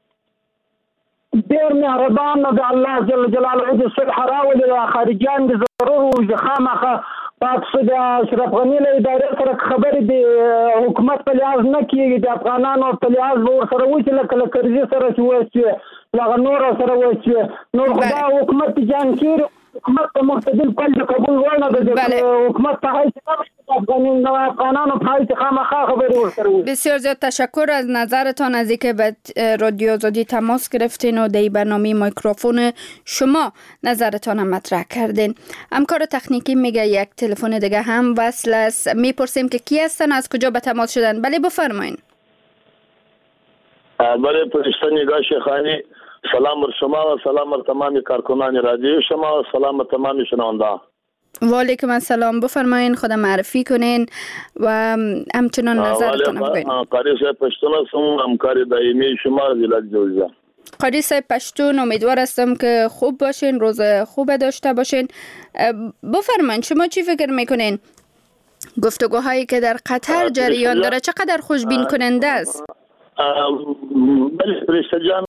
ډیر مهربان د الله جل جلاله د صلح راولي. خارجيان د ضرور او خامخه پاتې د اشرف غنی له ادارې سره خبرې د حکومت په لحاظ نه کیږي. د افغانانو په لحاظ به سره وچ لکه لکرزي سره چې لغه نور سره وچ نور خدا حکومت جان کیر حکومت په معتدل پل قبول ونه د حکومت په حیث افغانانو په حیث خامخا خبرې ورسره.
بسیار زیاد تشکر از نظرتان از اینکه به رادیو آزادی تماس گرفتین و در برنامه میکروفون شما نظرتان مطرح کردین. همکار تکنیکی میگه یک تلفن دیگه هم وصل است. میپرسیم که کی هستن از کجا به تماس شدن. بله بفرمایین.
بله پرشته نگاه شیخانی سلام بر شما و سلام بر تمام کارکنان رادیو شما و سلام بر تمام شنونده.
و علیکم السلام. بفرمایین خود معرفی کنین و همچنان نظرتون بگوین.
قاری صاحب پشتون هستم، همکار دائمی شما از ولایت جوزجان.
قاری صاحب پشتون، امیدوار هستم که خوب باشین، روز خوب داشته باشین. بفرمایین شما چی فکر میکنین؟ گفتگوهایی که در قطر جریان داره چقدر خوشبین کننده است؟
بله پرشته جان،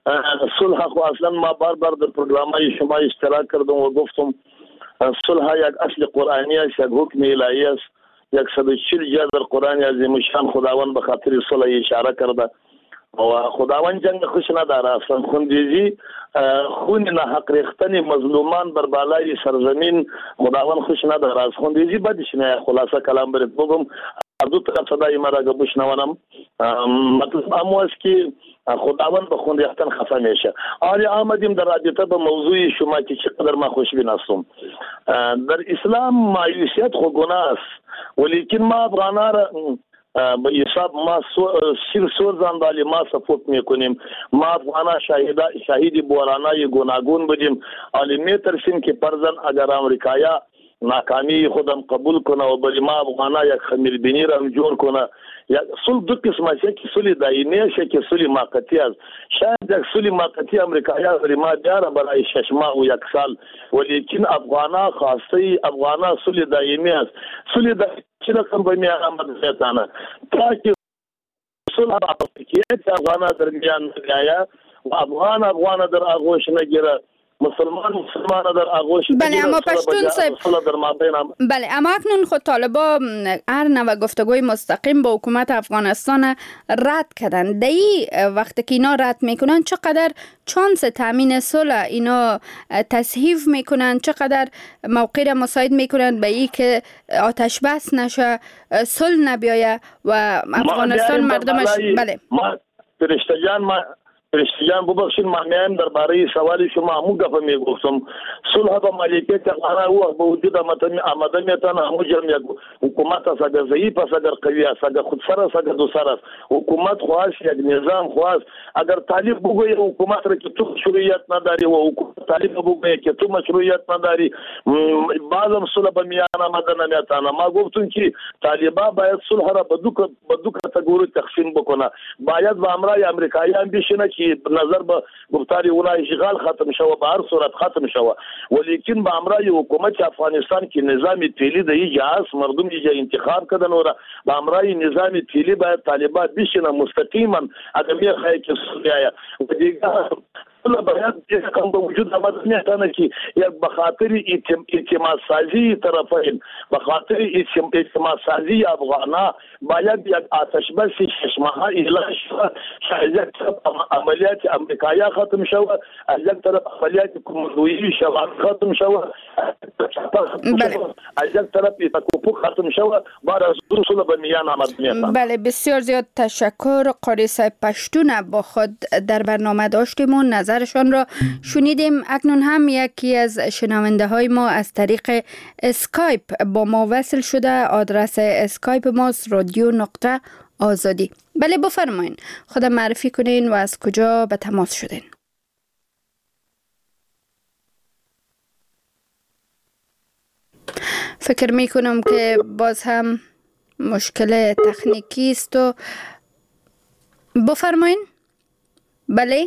صلح خو اصلا ما بار بار در پروگرامای شما اشتراک کردم و گفتم صلح یک اصل قرآنی است، یک حکم الهی است. یک صد و چهل جا در قرآن عظیم شان خداوند به خاطر صلح اشاره کرده و خداوند جنگ خوش نداره. اصلا خوندیزی خون نحق ریختن مظلومان بر بالای سرزمین خداوند خوش نداره. از خوندیزی بدش نه. خلاصه کلام برات بگم دو طرف صدای مرا گوش نوانم. مطلب امو است که خداوند به خون ریختن خفه میشه. آری آمدیم در رابطه به موضوع شما که چقدر ما خوشبین هستم. در اسلام مایوسیت خو گناه است، ولیکن ما افغانا را به حساب ما سیر سوزان دالی ما سپورت میکنیم. ما افغانا شاهد شاهدی بورانای گوناگون بودیم. آلی میترسیم که پرزن اگر امریکایا ناکامی خودم قبول کنه و بلی ما افغانا یک خمیربینی را جور کنه. یا صلح دو قسم است، یکی صلح دائمی است، یکی صلح موقتی است. شاید یک صلح موقتی امریکایا بری ما بیاره برای شش ماه و یک سال، ولیکن افغانا خاصی افغانا صلح دائمی است. صلح دائمی چه رقم به میان آمد زیتانه تاکه صلح افغانیت افغانا در میان نگایا و افغان افغانا در آغوش نگیره، مسلمان مسلمان در آغوش.
بله اما پشتون صاحب بله اما اکنون خود طالبا هر نوع گفتگوی مستقیم با حکومت افغانستان رد کردن. دایی وقتی که اینا رد میکنن چقدر چانس تامین صلح اینا تصحیف میکنن، چقدر موقع را مساعد میکنن به این که آتش بس نشه، صلح نبیایه و افغانستان مردمش. بله
ما فرشته جان ما پرشتیان ببخشید ما میایم درباره سوال شما همون گفته میگفتم. صلح با مملکت افغان او با وجود آمده میتونه همون جرم یک حکومت است، اگر ضعیف است، اگر قوی است، اگر خودسر است، اگر دوسر است. حکومت خواست یک نظام خواست. اگر طالب بگوید حکومت را که تو شروعیت نداری و حکومت طالب بگویه که تو مشروعیت نداری، بعضم صلح به میان آمده نمیتونه. ما گفتیم که طالبان باید صلح را به دو به دو کاتگوری تقسیم بکنه. باید با همراه امریکاییان بشینه که نظر به گفتاری اونا اشغال ختم شوه، به هر صورت ختم شوه، ولیکن با همراه حکومت افغانستان که نظام تیلی در اینجا هست، مردم اینجا انتخاب کردن و با همراه نظام تیلی باید طالبان بشینه مستقیما ادمی خواهی که صلح و دیگه صلح باید یکم به وجود آمده میتونه که یک بخاطر اعتماد سازی طرفین، بخاطر اعتماد سازی افغانا باید یک آتش بس شش ماهه اعلان شود که از یک طرف عملیات امریکایی ختم شود، از یک طرف عملیات کمدویی شوان ختم شود، از یک طرف تکوپو ختم شود، بعد از اون صلح به میان آمده میتونه.
بله، بسیار زیاد تشکر. قاری صاحب پشتون با خود در برنامه داشتیم و نظرشان را شنیدیم. اکنون هم یکی از شنونده های ما از طریق اسکایپ با ما وصل شده. آدرس اسکایپ ماست رادیو نقطه آزادی. بله بفرمایین، خود معرفی کنین و از کجا به تماس شدین. فکر می کنم که باز هم مشکل تکنیکی است و بفرمایین. بله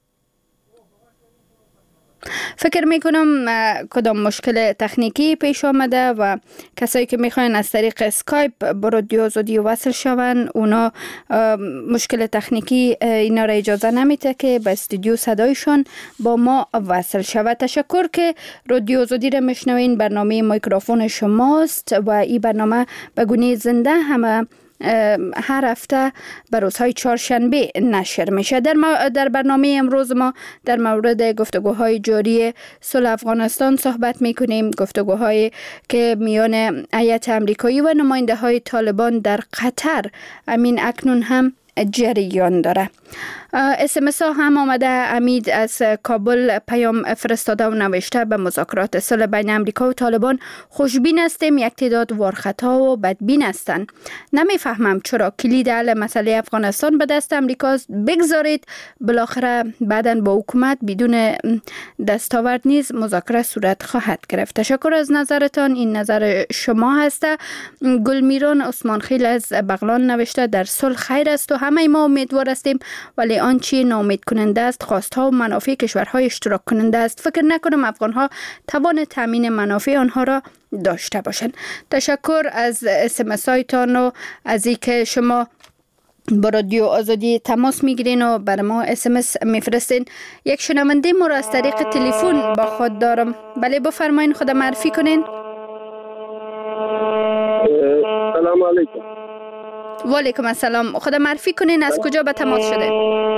فکر می کنم کدام مشکل تکنیکی پیش آمده و کسایی که میخواین از طریق اسکایپ با رادیو آزادی وصل شون، اونا مشکل تکنیکی اینا را اجازه نمیده که به استودیو صدایشون با ما وصل شود. تشکر که رادیو آزادی را میشنوین. برنامه میکروفون شماست و این برنامه به گونه زنده همه هر هفته به روزهای چهارشنبه نشر میشه. در, در برنامه امروز ما در مورد گفتگوهای جاری صلح افغانستان صحبت میکنیم، گفتگوهایی که میان هیئت امریکایی و نماینده های طالبان در قطر امین اکنون هم جریان داره. اس ام اس ها هم آمده. امید از کابل پیام فرستاده و نوشته به مذاکرات صلح بین امریکا و طالبان خوشبین هستیم، یک تعداد وارخطا و بدبین هستند. نمیفهمم چرا کلید حل مسئله افغانستان به دست امریکا بگذارید، بالاخره بعداً با حکومت بدون دستاورد نیز مذاکره صورت خواهد گرفت. تشکر از نظرتان. این نظر شما هسته. گلمیران عثمان خیل از بغلان نوشته در صلح خیر است و همه ما امیدوار هستیم، ولی آنچه ناامید کننده است خواستها و منافع کشورهای اشتراک کننده است. فکر نکنم افغانها توان تامین منافع آنها را داشته باشند. تشکر از اس ام اس هایتان و از اینکه شما با رادیو آزادی تماس میگیرین و بر ما اس ام اس میفرستین. یک شنونده ما را از طریق تلفن با خود دارم. بله بفرمایین، خود معرفی کنین.
سلام علیکم.
و علیکم السلام. خود معرفی کنین از کجا به تماس شده؟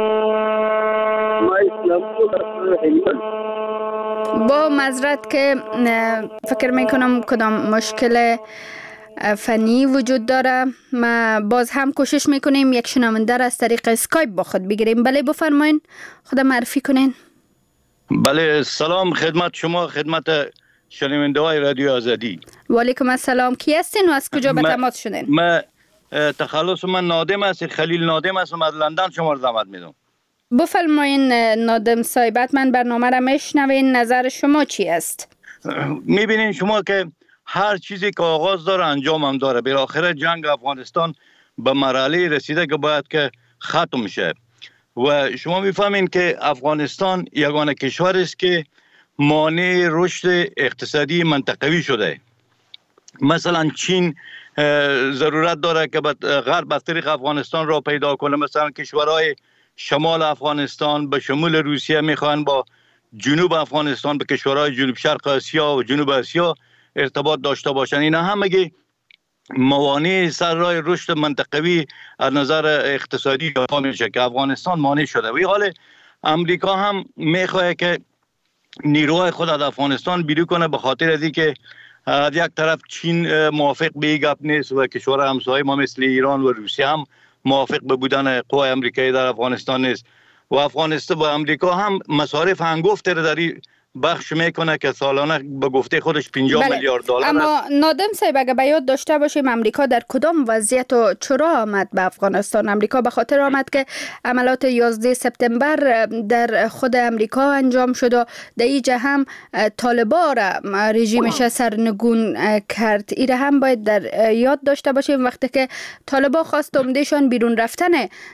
با معذرت که فکر میکنم کدام مشکل فنی وجود داره. ما باز هم کوشش میکنیم یک شنونده را از طریق اسکایپ با خود بگیریم. بله بفرمایین، خود معرفی کنین.
بله سلام خدمت شما، خدمت شنونده های رادیو آزادی.
و علیکم السلام. کی هستین و از کجا به تماس شدین؟
ما تخلص من نادم است، خلیل نادم است، از لندن شما رو زحمت میدم.
بفرمایین نادم صاحب، من برنامه را میشنوین، نظر شما چی است؟
میبینین شما که هر چیزی که آغاز داره انجام هم داره. بالاخره جنگ افغانستان به مرحله رسیده که باید که ختم شه و شما میفهمین که افغانستان یگانه کشور است که مانع رشد اقتصادی منطقوی شده. مثلا چین ضرورت داره که غرب از طریق افغانستان را پیدا کنه. مثلا کشورهای شمال افغانستان به شمول روسیه میخوان با جنوب افغانستان به کشورهای جنوب شرق آسیا و جنوب آسیا ارتباط داشته باشن. اینا همگی موانع سر راه رشد منطقوی از نظر اقتصادی جهان میشه که افغانستان مانع شده. و حال امریکا هم میخواد که نیروهای خود از افغانستان بیرون کنه، به خاطر از اینکه از یک طرف چین موافق به این گپ نیست و کشور همسایه ما مثل ایران و روسیه هم موافق به بودن قوای امریکایی در افغانستان نیست و افغانستان و امریکا هم مصارف هنگفت در بخش میکنه که سالانه به گفته خودش پنجاه
بله.
میلیارد دلار.
اما نادم صاحب اگر به یاد داشته باشیم امریکا در کدام وضعیت و چرا آمد به افغانستان؟ امریکا به خاطر آمد که عملات یازده سپتامبر در خود امریکا انجام شد و در اینجا هم طالبان را رژیمش سرنگون کرد. ایره هم باید در یاد داشته باشیم وقتی که طالبان خواست عمدهشان بیرون رفتن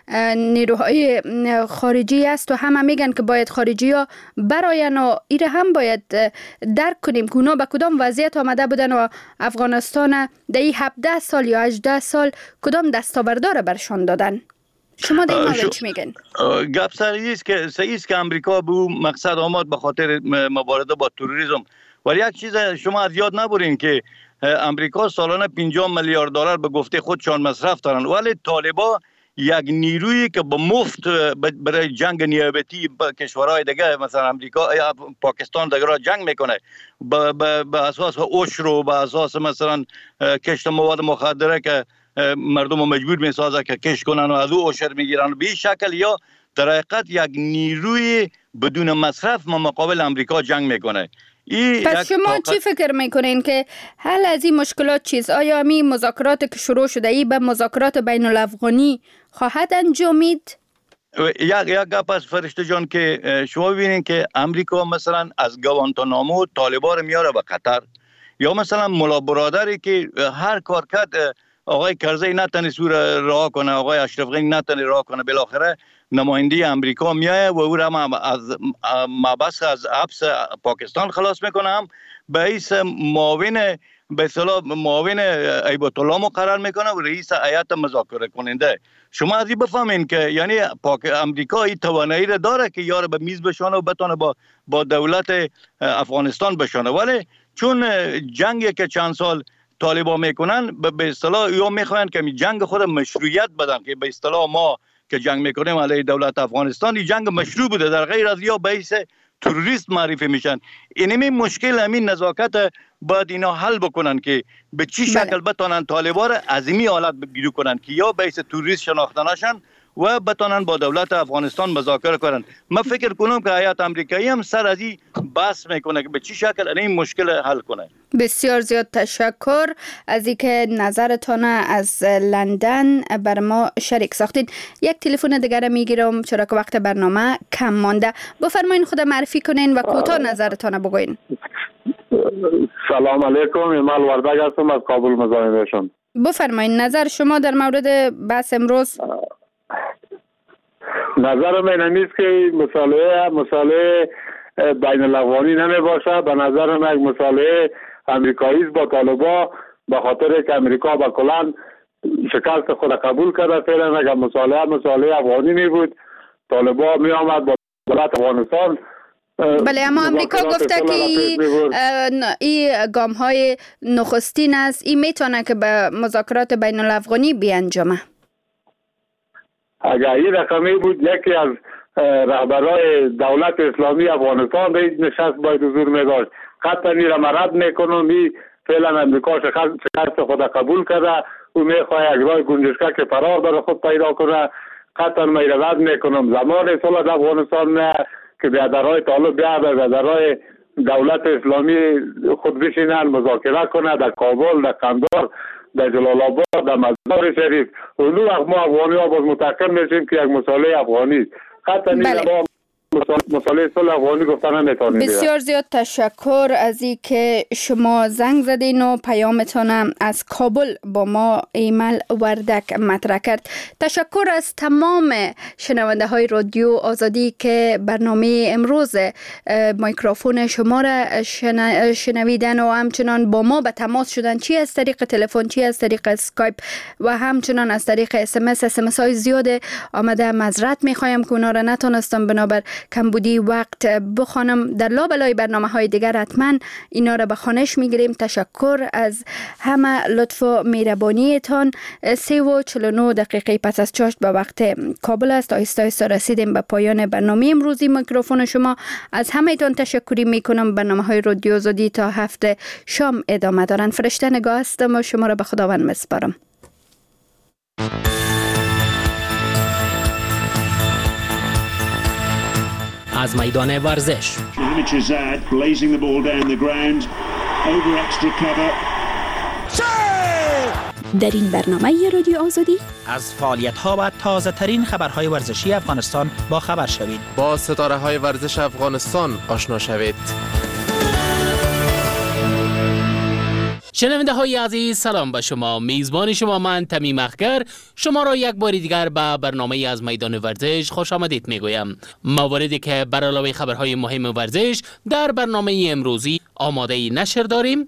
نیروهای خارجی است و همه میگن که باید خارجی ها براین و ایره هم باید درک کنیم که اونا به کدام وضعیت آمده بودن و افغانستان در این هفده سال یا هجده سال کدام دستاوردا را برشان دادن. شما در این مورد چی میگن؟
گپ سر است که صحیح است که امریکا به مقصد آمد به خاطر مبارزه با تروریسم، ولی یک چیز شما از یاد نبرین که امریکا سالانه پنجاه میلیارد دلار به گفته خودشان مصرف دارن، ولی طالبان یک نیرویی که به مفت برای جنگ نیابتی با کشورهای دیگه مثلا امریکا یا پاکستان دیگه را جنگ میکنه به اساس عشر و به اساس مثلا کشت مواد مخدره که مردم رو مجبور میسازه که کش کنن و از او عشر میگیرن. به این شکل یا در حقیقت یک نیروی بدون مصرف ما مقابل امریکا جنگ میکنه.
پس شما طاقت... چی فکر میکنین که حل از این مشکلات چیز؟ آیا می مذاکرات که شروع شده ای به مذاکرات بین الافغانی خواهد انجامید؟
یک یک گپ از فرشته جان که شما ببینین که امریکا مثلا از گوانتانامو طالبان رو میاره به قطر، یا مثلا ملا برادری که هر کار کرد آقای کرزی نتونه سور راه کنه، آقای اشرف غنی نتونه راه کنه، بالاخره نماینده امریکا میایه و او را هم از مبحث از حبس پاکستان خلاص میکنه، هم به رئیس معاون به اصطلاح معاون هیبت الله مقرر میکنه و رئیس هیئت مذاکره کننده. شما از این بفهمین که یعنی پاک امریکا این توانایی را داره که یار به میز بشانه و بتونه با با دولت افغانستان بشانه، ولی چون جنگی که چند سال طالبان میکنن به اصطلاح یا میخوان که جنگ خود مشروعیت بدن که به اصطلاح ما که جنگ میکنیم علیه دولت افغانستان این جنگ مشروع بوده، در غیر از یا بیس تروریست معرفی میشن. اینمی مشکل همین نزاکت باید اینا حل بکنن که به چی شکل بتونن طالبان را از این حالت بگیرو کنن که یا بیس تروریست شناخته نشن و بتونن با دولت افغانستان مذاکره کنن. من فکر کنم که هیئت آمریکایی هم سر از این بحث میکنه که به چی شکل این مشکل حل کنه.
بسیار زیاد تشکر از اینکه نظرتان از لندن بر ما شریک ساختید. یک تلفن دیگر میگیرم چرا که وقت برنامه کم مانده. بفرمایید خود معرفی کنین و کوتاه نظرتان بگوین.
سلام علیکم، ایمال وردگ هستم از کابل مزاحمتشون.
بفرمایید نظر شما در مورد بحث امروز.
نظر من اینست که مصالحه مصالحه بین الافغانی نمی باشه. به نظر من مصالحه امریکایی با طالبان به خاطر که امریکا با کلان شکست خود قبول کرده. فعلا اگر مصالحه مصالحه افغانی می بود طالبان می آمد با دولت افغانستان.
بله، اما امریکا گفته که این گام های نخستین است، این میتونه که به مذاکرات بین الافغانی بیانجامه.
اگر این رقمی بود یکی از رهبرای دولت اسلامی افغانستان به نشست باید حضور می داشت. قطعا این را مرد میکنم. این فعلا امریکا شکست خود قبول کرده، او میخواه یک راه گنجشگاه که فرار برای خود پیدا کنه. قطعا من را رد میکنم. زمان صلح افغانستان نه که بیادرهای طالب بیا بیادرهای دولت اسلامی خود بشینن مذاکره کنه در کابل، در قندهار، در جلال آباد، در مزار شریف. اون وقت ما افغانی ها باز متحکم میشیم که یک مصالحه افغانی قطعا بله. مصالحه صلح افغانی گفتن نمیتونیم.
بسیار زیاد تشکر از این که شما زنگ زدین و پیامتان از کابل با ما ایمل وردک مطرح کرد. تشکر از تمام شنونده های رادیو آزادی که برنامه امروز میکروفون شما را شنویدن و همچنان با ما به تماس شدن، چی از طریق تلفن، چی از طریق اسکایپ و همچنان از طریق اس ام اس. اس ام اس های زیاد آمده. معذرت میخوایم که اونا را نتونستم بنابر کمبودی وقت بخوانم. در لابلای برنامه های دیگر حتما اینا را به خوانش میگیریم. تشکر از همه لطف و مهربانیتان. سه و چهل و نه دقیقه پس از چاشت به وقت کابل است. آهسته آهسته رسیدیم به پایان برنامه امروزی میکروفون شما. از همه تان تشکری میکنم. برنامه های رادیو آزادی تا هفته شام ادامه دارن. فرشته نگاه هستم و شما را به خداوند میسپارم.
از میدان ورزش.
در این برنامه رادیو آزادی
از فعالیت‌ها و تازه‌ترین خبرهای ورزشی افغانستان با خبر شوید.
با ستاره‌های ورزش افغانستان آشنا شوید.
شنونده های عزیز، سلام به شما. میزبان شما من تمیم اخگر شما را یک بار دیگر به برنامه از میدان ورزش خوش آمدید میگویم. مواردی که بر علاوه خبرهای مهم ورزش در برنامه امروزی آماده نشر داریم.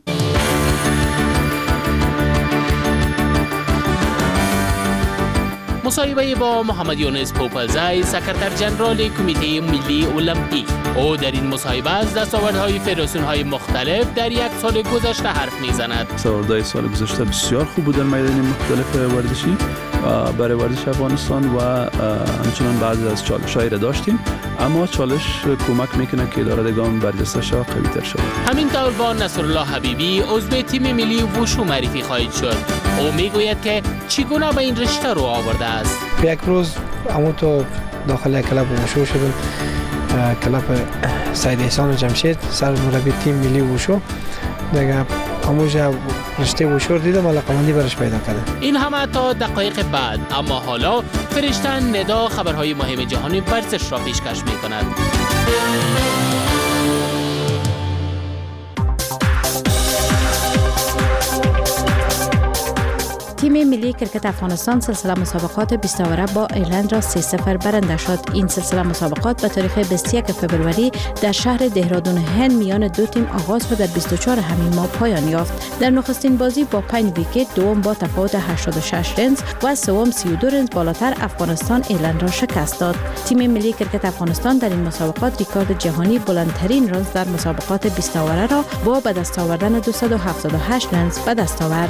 مصاحبه با محمد یونس پوپلزای، سکرتر جنرال کمیته ملی المپیک. او در این مصاحبه از دستاوردهای فدراسیون‌های مختلف در یک سال گذشته حرف میزند.
دستاوردهای سال گذشته بسیار خوب بود در میدان مختلف ورزشی برای ورزش افغانستان و همچنان بعضی از چالش‌هایی را داشتیم، اما چالش کمک میکنه که اداره‌گان برجسته شود، قوی‌تر شود.
همین طور با نصرالله حبیبی عضو تیم ملی وشو معرفی خواهد شد. او میگوید که چگونه به این رشته رو آورده است.
یک روز همون تو داخل کلاب وشو شدم، کلاب سید احسان جمشید، سرمربی تیم ملی وشو. دیگه همونجا رشته وشو دیدم، علاقه‌مندی برش پیدا کردم.
این همه تا دقایق بعد، اما حالا فرشته ندا خبرهای مهم جهانی ورزش را پیشکش می‌کند.
تیم ملی کرکت افغانستان سلسله مسابقات بیست اوره با ایرلند را سه صفر برنده شد. این سلسله مسابقات به تاریخ بیست و یک فوریه در شهر دهرادون هند میان دو تیم آغاز و در بیست و چهار همین ماه پایان یافت. در نخستین بازی با پنج ویکت، دوم با تفاوت هشتاد و شش رنز و سوم سی و دو رنز بالاتر افغانستان ایرلند را شکست داد. تیم ملی کرکت افغانستان در این مسابقات ریکورد جهانی بلندترین رنز در مسابقات بیست اوره را با به دست آوردن دویست و هفتاد و هشت رنز به دست آورد.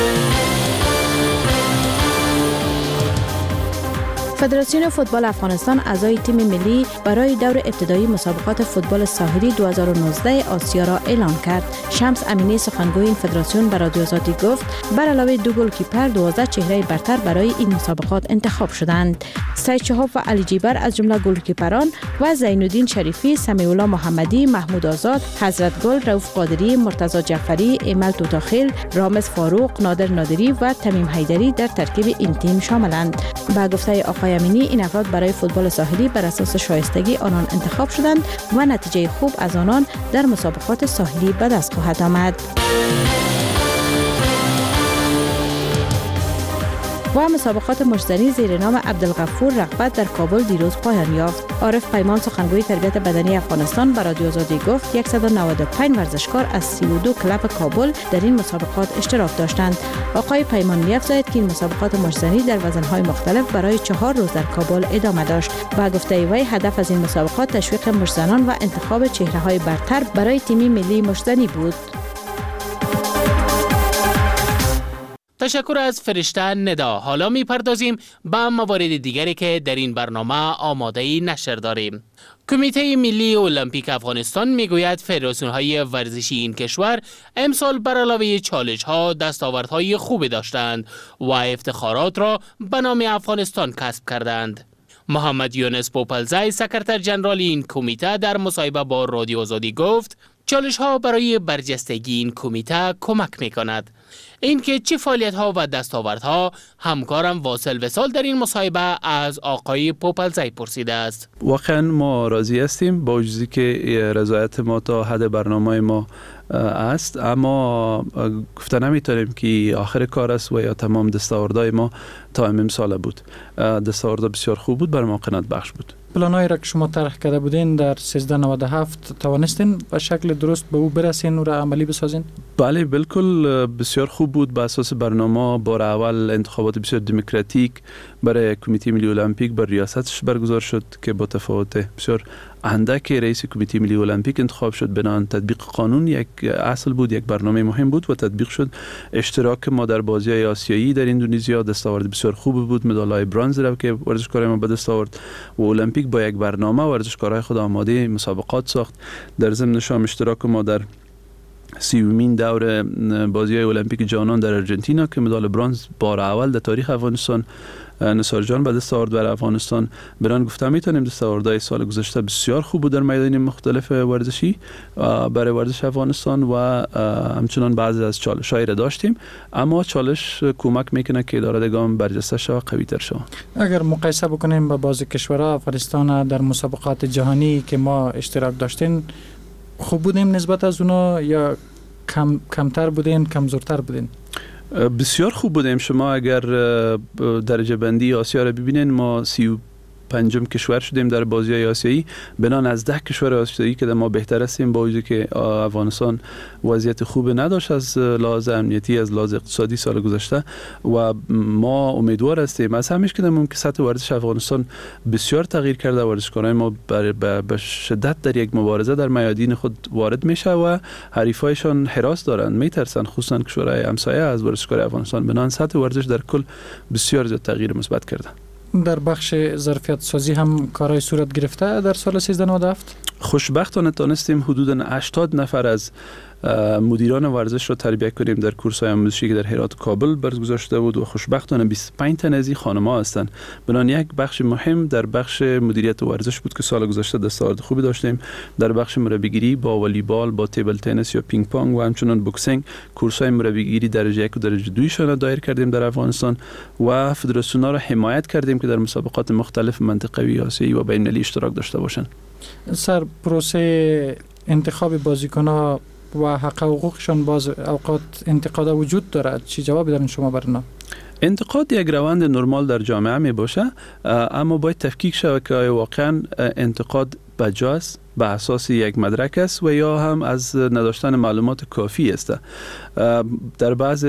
فدراسیون فوتبال افغانستان اعضای تیم ملی برای دور ابتدایی مسابقات فوتبال ساحلی دو هزار و نوزده آسیا را اعلام کرد. شمس امینی سخنگوی این فدراسیون به رادیو آزادی گفت بر علاوه دو گلکیپر دوازده چهره برتر برای این مسابقات انتخاب شدند. سید شهاب و علی جیبر از جمله گلکیپران و زینالدین شریفی، سمیع الله محمدی، محمود آزاد، حضرت گل، رؤوف قادری، مرتضی جعفری، ایمل توتاخیل، رامز فاروق، نادر نادری و تمیم حیدری در ترکیب این تیم شاملند. با گفته آقای امینی این افراد برای فوتبال ساحلی بر اساس شایستگی آنان انتخاب شدند و نتیجه خوب از آنان در مسابقات ساحلی به دست خواهد آمد. و مسابقات مشتزنی زیر نام عبدالغفور رغبت در کابل دیروز پایان یافت. عارف پیمان سخنگوی تربیت بدنی افغانستان به رادیو آزادی گفت صد و نود و پنج ورزشکار از سی و دو کلب کابل در این مسابقات اشتراک داشتند. آقای پیمان می‌افزاید که این مسابقات مشتزنی در وزن‌های مختلف برای چهار روز در کابل ادامه داشت. با گفته وی هدف از این مسابقات تشویق مشتزنان و انتخاب چهره‌های برتر برای تیم ملی مشتزنی بود.
تشکر از فرشته ندا. حالا میپردازیم به موارد دیگری که در این برنامه آماده نشر داریم. کمیته ملی المپیک افغانستان میگوید فدراسیون‌های ورزشی این کشور امسال بر علاوه چالش‌ها دستاوردهای خوبی داشتند و افتخارات را به نام افغانستان کسب کردند. محمد یونس پوپلزای، سکرتر جنرال این کمیته، در مصاحبه با رادیو آزادی گفت چالش‌ها برای برجستگی این کمیته کمک می‌کند. اینکه چه فعالیت‌ها و دستاوردها، همکارم واصل وصال در این مصاحبه از آقای پوپلزای پرسیده است.
واقعا ما راضی هستیم با وجودی که رضایت ما تا حد برنامه ما است، اما گفته نمیتونیم که آخر کار است و یا تمام دستاوردهای ما تا امسال بود. دستاورد بسیار خوب بود، بر ما قناعت بخش بود.
پلانایی را که شما طرح کرده بودین در سیزده نود و هفت توانستین به شکل درست به او برسین و را عملی بسازین؟
بله بالکل بسیار خوب بود. با اساس برنامه بار اول انتخابات بسیار دموکراتیک برای کمیته ملی المپیک بر ریاستش برگزار شد که با تفاوت بسیار اندک رئیس کمیته ملی المپیک انتخاب شد. بنابراین تطبیق قانون یک اصل بود، یک برنامه مهم بود و تطبیق شد. اشتراک ما در بازی‌های آسیایی در اندونزیا دستاورد بسیار خوب بود، مدال‌های برنز را که ورزشکارای ما به دست آورد و المپیک با یک برنامه ورزشکارای خود آماده مسابقات ساخت. در ضمن شام اشتراک ما در سیومین دور بازی‌های المپیک جهان در آرژانتین که مدال برنز بار اول در تاریخ افغانستان نثار جان به دست آورد بر افغانستان. بران گفتم میتونیم دستاوردهای سال گذشته بسیار خوب بود در میدان مختلف ورزشی برای ورزش افغانستان و همچنان بعضی از چالش‌های را داشتیم، اما چالش کمک میکنه که اداره گام برجسته شود، قوی تر شود.
اگر مقایسه بکنیم با بعضی کشورها، افغانستان در مسابقات جهانی که ما اشتراک داشتیم خوب بودیم نسبت از اونا یا کم کمتر بودین، کمزورتر بودین؟
بسیار خوب بودیم. شما اگر درجه بندی آسیا را ببینین، ما سی و پنجم کشور شدیم در بازی‌های آسیایی بنان از ده کشور آسیایی که ما بهتر هستیم، با وجودی که افغانستان وضعیت خوب نداشت از لحاظ امنیتی، از لحاظ اقتصادی سال گذشته و ما امیدوار هستیم از همیشه که که سطح ورزش افغانستان بسیار تغییر کرده. ورزشکاران ما به شدت در یک مبارزه در میادین خود وارد میشه و حریفایشان هراس دارند، میترسن، خصوصا کشورهای همسایه از ورزشکار افغانستان. بنان سطح ورزش در کل بسیار زیاد تغییر مثبت کرده.
در بخش ظرفیت سازی هم کارهای صورت گرفته در سال سیزده نود و هفت؟
خوشبختانه تانستیم حدود هشتاد نفر از مدیران ورزش رو تربیت کنیم در کورس‌های آموزشی که در هرات و کابل برگزار شده بود و خوشبختانه بیست و پنج تن از این خانم‌ها هستند. بنان یک بخش مهم در بخش مدیریت ورزش بود که سال گذشته دستاورد خوبی داشتیم. در بخش مربیگری با والیبال، با تیبل تنیس یا پینگ پونگ و همچنین بوکسینگ کورس‌های مربیگری درجه یک و درجه دو شان دایر کردیم در افغانستان و فدراسیون‌ها را حمایت کردیم که در مسابقات مختلف منطقوی، آسیایی و بین‌المللی اشتراک داشته باشند.
سر پروسه انتخاب بازیکن‌ها و حق حقوقشان باز اوقات انتقاد وجود دارد، چی جوابی دارین شما برنا؟
انتقاد یک روند نرمال در جامعه می باشه، اما باید تفکیک شود که واقعا انتقاد بجاست به اساس یک مدرک است و یا هم از نداشتن معلومات کافی است. در بعض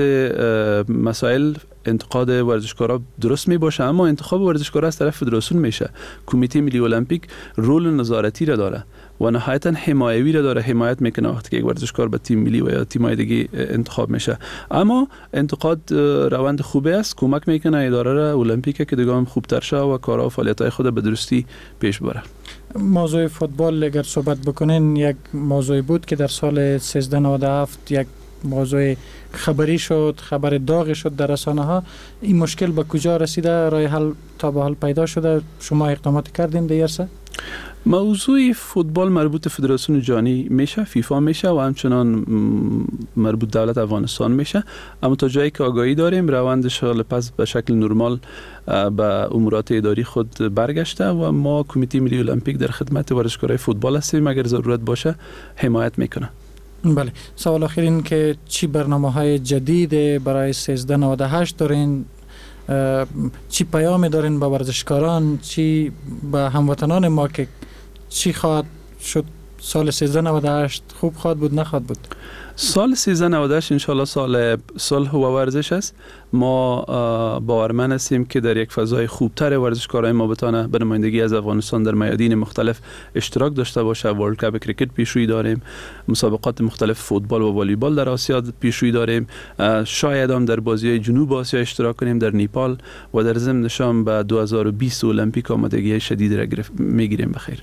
مسائل انتقاد ورزشکارا درست می باشه، اما انتخاب ورزشکارا از طرف فدراسیون میشه. کمیته ملی المپیک رول نظارتی را داره و نهایتا حمایوی را داره، حمایت میکنه وقتی که یک ورزشکار به تیم ملی و یا تیم‌های دیگه انتخاب میشه. اما انتقاد روند خوبی است، کمک میکنه اداره المپیک که دیگه هم خوبتر شه و کارها و فعالیت‌های خود به درستی پیش بره.
موضوع فوتبال اگر صحبت بکنین، یک موضوع بود که در سال سیزده نود و هفت یک موضوع خبری شد، خبر داغ شد در رسانه‌ها. این مشکل به کجا رسیده؟ راه حل تا به حال پیدا شده؟ شما اقدامات کردین دیرسه؟
موضوع فوتبال مربوط فدراسیون جهانی میشه، فیفا میشه و همچنان مربوط دولت افغانستان میشه، اما تا جایی که آگاهی داریم روندش حال پس به شکل نرمال به امورات اداری خود برگشته و ما کمیته ملی المپیک در خدمت ورزشکارای فوتبال هستیم، اگر ضرورت باشه حمایت میکنه.
بله، سوال آخر این که چی برنامه‌های جدید برای سیزده نود و هشت دارین؟ چی پیام دارین با ورزشکاران، چی با هموطنان ما که چی خواهد شد سال سیزده نود و هشت؟ خوب خواهد بود، نخواهد بود؟
سال سیزده نود و هشت انشالله سال صلح و ورزش است. ما باورمند هستیم که در یک فضای خوبتر ورزشکارای ما بتونه به نمایندگی از افغانستان در میادین مختلف اشتراک داشته باشه. ورلد کاپ کریکت پیشروی داریم، مسابقات مختلف فوتبال و والیبال در آسیا پیشروی داریم، شاید هم در بازی‌های جنوب آسیا اشتراک کنیم در نیپال و در ضمن شام به دو هزار و بیست المپیک آمادگی شدید را میگیریم. بخیر.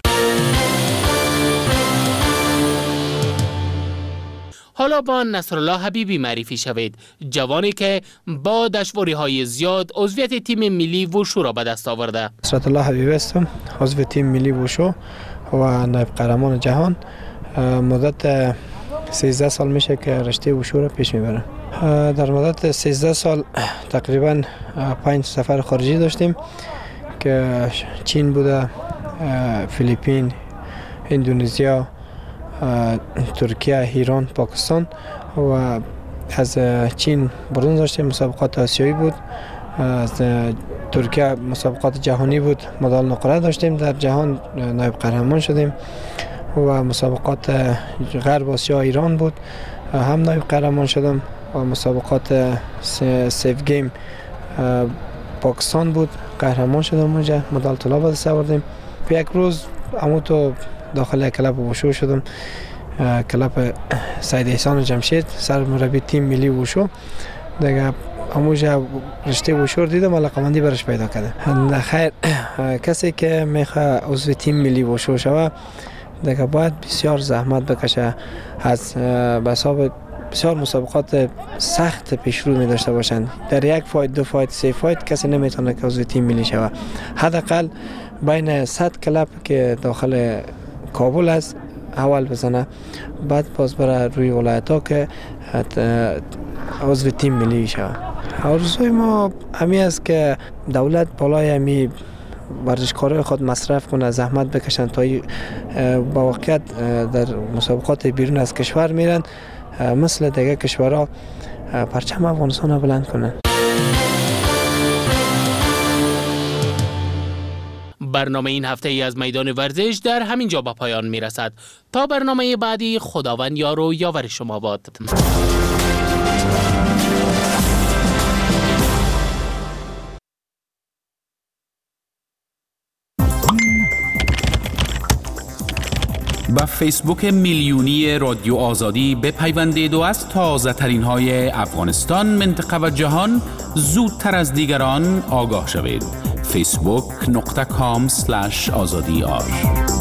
حالا با نصرالله حبیبی معرفی شوید، جوانی که با دشواری‌های زیاد عضویت تیم ملی وشو را به دست آورده.
نصرالله حبیبی هستم، عضو تیم ملی وشو و نایب قهرمان جهان. مدت سیزده سال میشه که رشته وشو را پیش میبرم. در مدت سیزده سال تقریبا پنج سفر خارجی داشتیم که چین بوده، فیلیپین، اندونزیا، ترکیه، ایران، پاکستان و از چین برنز داشتیم، مسابقات آسیایی بود. از ترکیه مسابقات جهانی بود، مدال نقره داشتیم، در جهان نایب قهرمان شدیم و مسابقات غرب آسیا ایران بود، هم نایب قهرمان شدم و مسابقات سیف گیم پاکستان بود، قهرمان شدم اونجا، مدال طلا به دست آوردیم. یک روز اما تو داخل کلاب وشو شدم، کلاب سید احسان جمشید، سرمربی تیم ملی وشو. دیگه همونجا رشته وشو دیدم، علاقمندی برش پیدا کردم. خیر، کسی که میخواد عضو تیم ملی وشو شوه دیگه باید بسیار زحمت بکشه، از به حساب بسیار مسابقات سخت پیشرو می داشته باشند. در یک فایت، دو فایت، سه فایت کسی نمیتونه که عضو تیم ملی شود. حداقل بین صد کلب که داخل کابل است اول بزنه، بعد باز بره روی ولایت ها که عضو تیم ملی شود. آرزوی ما همی است که دولت بالای همی ورزشکارای خود مصرف کنه، زحمت بکشن تا با واقعیت در مسابقات بیرون از کشور میرن، مثل دیگه کشورها پرچم افغانستان را بلند کنن.
برنامه این هفته ای از میدان ورزش در همین جا به پایان می رسد. تا برنامه بعدی، خداوند یار و یاور شما باد.
با فیسبوک میلیونی رادیو آزادی بپیوندید و از تازه ترین های افغانستان، منطقه و جهان زودتر از دیگران آگاه شوید. فیسبوک نقطه کام سلش آزادی آر